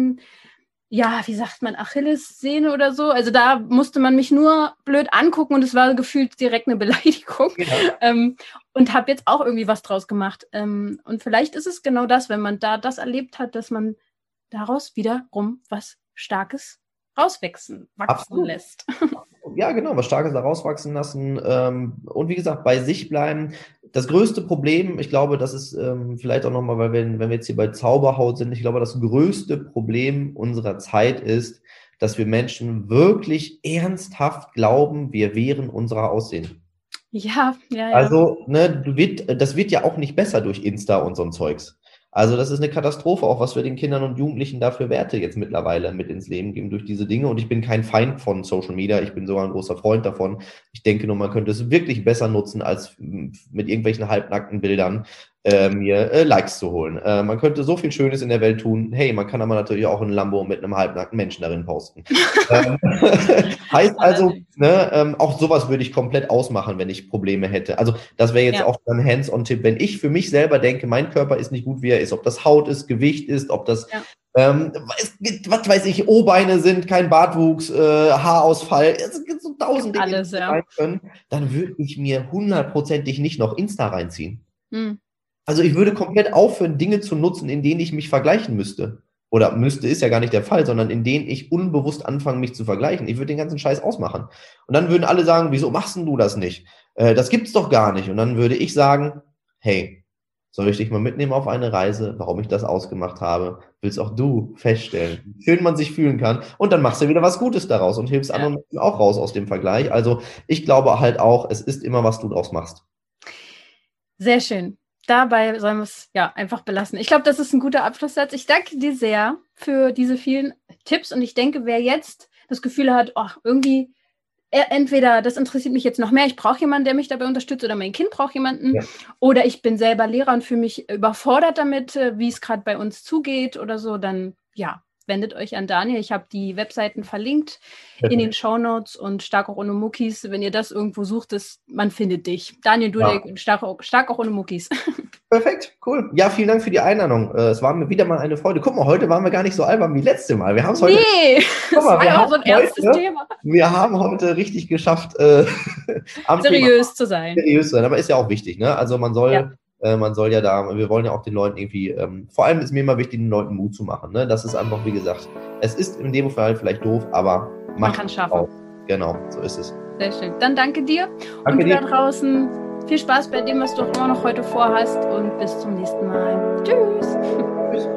wie sagt man, Achillessehne oder so. Also da musste man mich nur blöd angucken und es war gefühlt direkt eine Beleidigung. Ja. Und habe jetzt auch irgendwie was draus gemacht. Und vielleicht ist es genau das, wenn man da das erlebt hat, dass man daraus wiederum was Starkes wachsen lässt. Ja, genau, was Starkes da rauswachsen lassen. Und wie gesagt, bei sich bleiben. Das größte Problem, ich glaube, das ist vielleicht auch nochmal, weil wenn wir jetzt hier bei Zauberhaut sind, ich glaube, das größte Problem unserer Zeit ist, dass wir Menschen wirklich ernsthaft glauben, wir wären unserer Aussehen. Ja. Also, das wird ja auch nicht besser durch Insta und so ein Zeugs. Also das ist eine Katastrophe, auch was wir den Kindern und Jugendlichen dafür Werte jetzt mittlerweile mit ins Leben geben durch diese Dinge. Und ich bin kein Feind von Social Media, ich bin sogar ein großer Freund davon. Ich denke nur, man könnte es wirklich besser nutzen, als mit irgendwelchen halbnackten Bildern mir Likes zu holen. Man könnte so viel Schönes in der Welt tun. Hey, man kann aber natürlich auch ein Lambo mit einem halbnackten Menschen darin posten. Heißt also, auch sowas würde ich komplett ausmachen, wenn ich Probleme hätte. Also das wäre jetzt auch ein Hands-on-Tipp. Wenn ich für mich selber denke, mein Körper ist nicht gut, wie er ist, ob das Haut ist, Gewicht ist, ob das Es gibt, was weiß ich, O-Beine sind, kein Bartwuchs, Haarausfall, es gibt so 1000 Dinge, Alles, die ja. sein können, dann würde ich mir hundertprozentig nicht noch Insta reinziehen. Hm. Also ich würde komplett aufhören, Dinge zu nutzen, in denen ich mich vergleichen müsste. Oder müsste ist ja gar nicht der Fall, sondern in denen ich unbewusst anfange, mich zu vergleichen. Ich würde den ganzen Scheiß ausmachen. Und dann würden alle sagen, wieso machst denn du das nicht? Das gibt's doch gar nicht. Und dann würde ich sagen, hey, soll ich dich mal mitnehmen auf eine Reise, warum ich das ausgemacht habe? Willst auch du feststellen, wie schön man sich fühlen kann. Und dann machst du wieder was Gutes daraus und hilfst anderen Menschen auch raus aus dem Vergleich. Also ich glaube halt auch, es ist immer, was du draus machst. Sehr schön. Dabei sollen wir es ja einfach belassen. Ich glaube, das ist ein guter Abschlusssatz. Ich danke dir sehr für diese vielen Tipps und ich denke, wer jetzt das Gefühl hat, oh, irgendwie entweder das interessiert mich jetzt noch mehr, ich brauche jemanden, der mich dabei unterstützt oder mein Kind braucht jemanden oder ich bin selber Lehrer und fühle mich überfordert damit, wie es gerade bei uns zugeht oder so, dann ja, wendet euch an Daniel. Ich habe die Webseiten verlinkt in den Shownotes und Stark auch ohne Muckis. Wenn ihr das irgendwo sucht, man findet dich. Daniel Dudek und Stark auch ohne Muckis. Perfekt, cool. Ja, vielen Dank für die Einladung. Es war mir wieder mal eine Freude. Guck mal, heute waren wir gar nicht so albern wie letzte Mal. Wir haben es heute. Nee, das war ja auch so ein ernstes Thema. Wir haben heute richtig geschafft, seriös zu sein. Seriös zu sein, aber ist ja auch wichtig, ne? Also man soll ja da, wir wollen ja auch den Leuten irgendwie, vor allem ist mir immer wichtig, den Leuten Mut zu machen, ne? Das ist einfach, wie gesagt, es ist in dem Fall vielleicht doof, aber man kann es schaffen. Auch. Genau, so ist es. Sehr schön. Dann danke dir. Danke und dir. Da draußen viel Spaß bei dem, was du auch immer noch heute vorhast und bis zum nächsten Mal. Tschüss. Tschüss.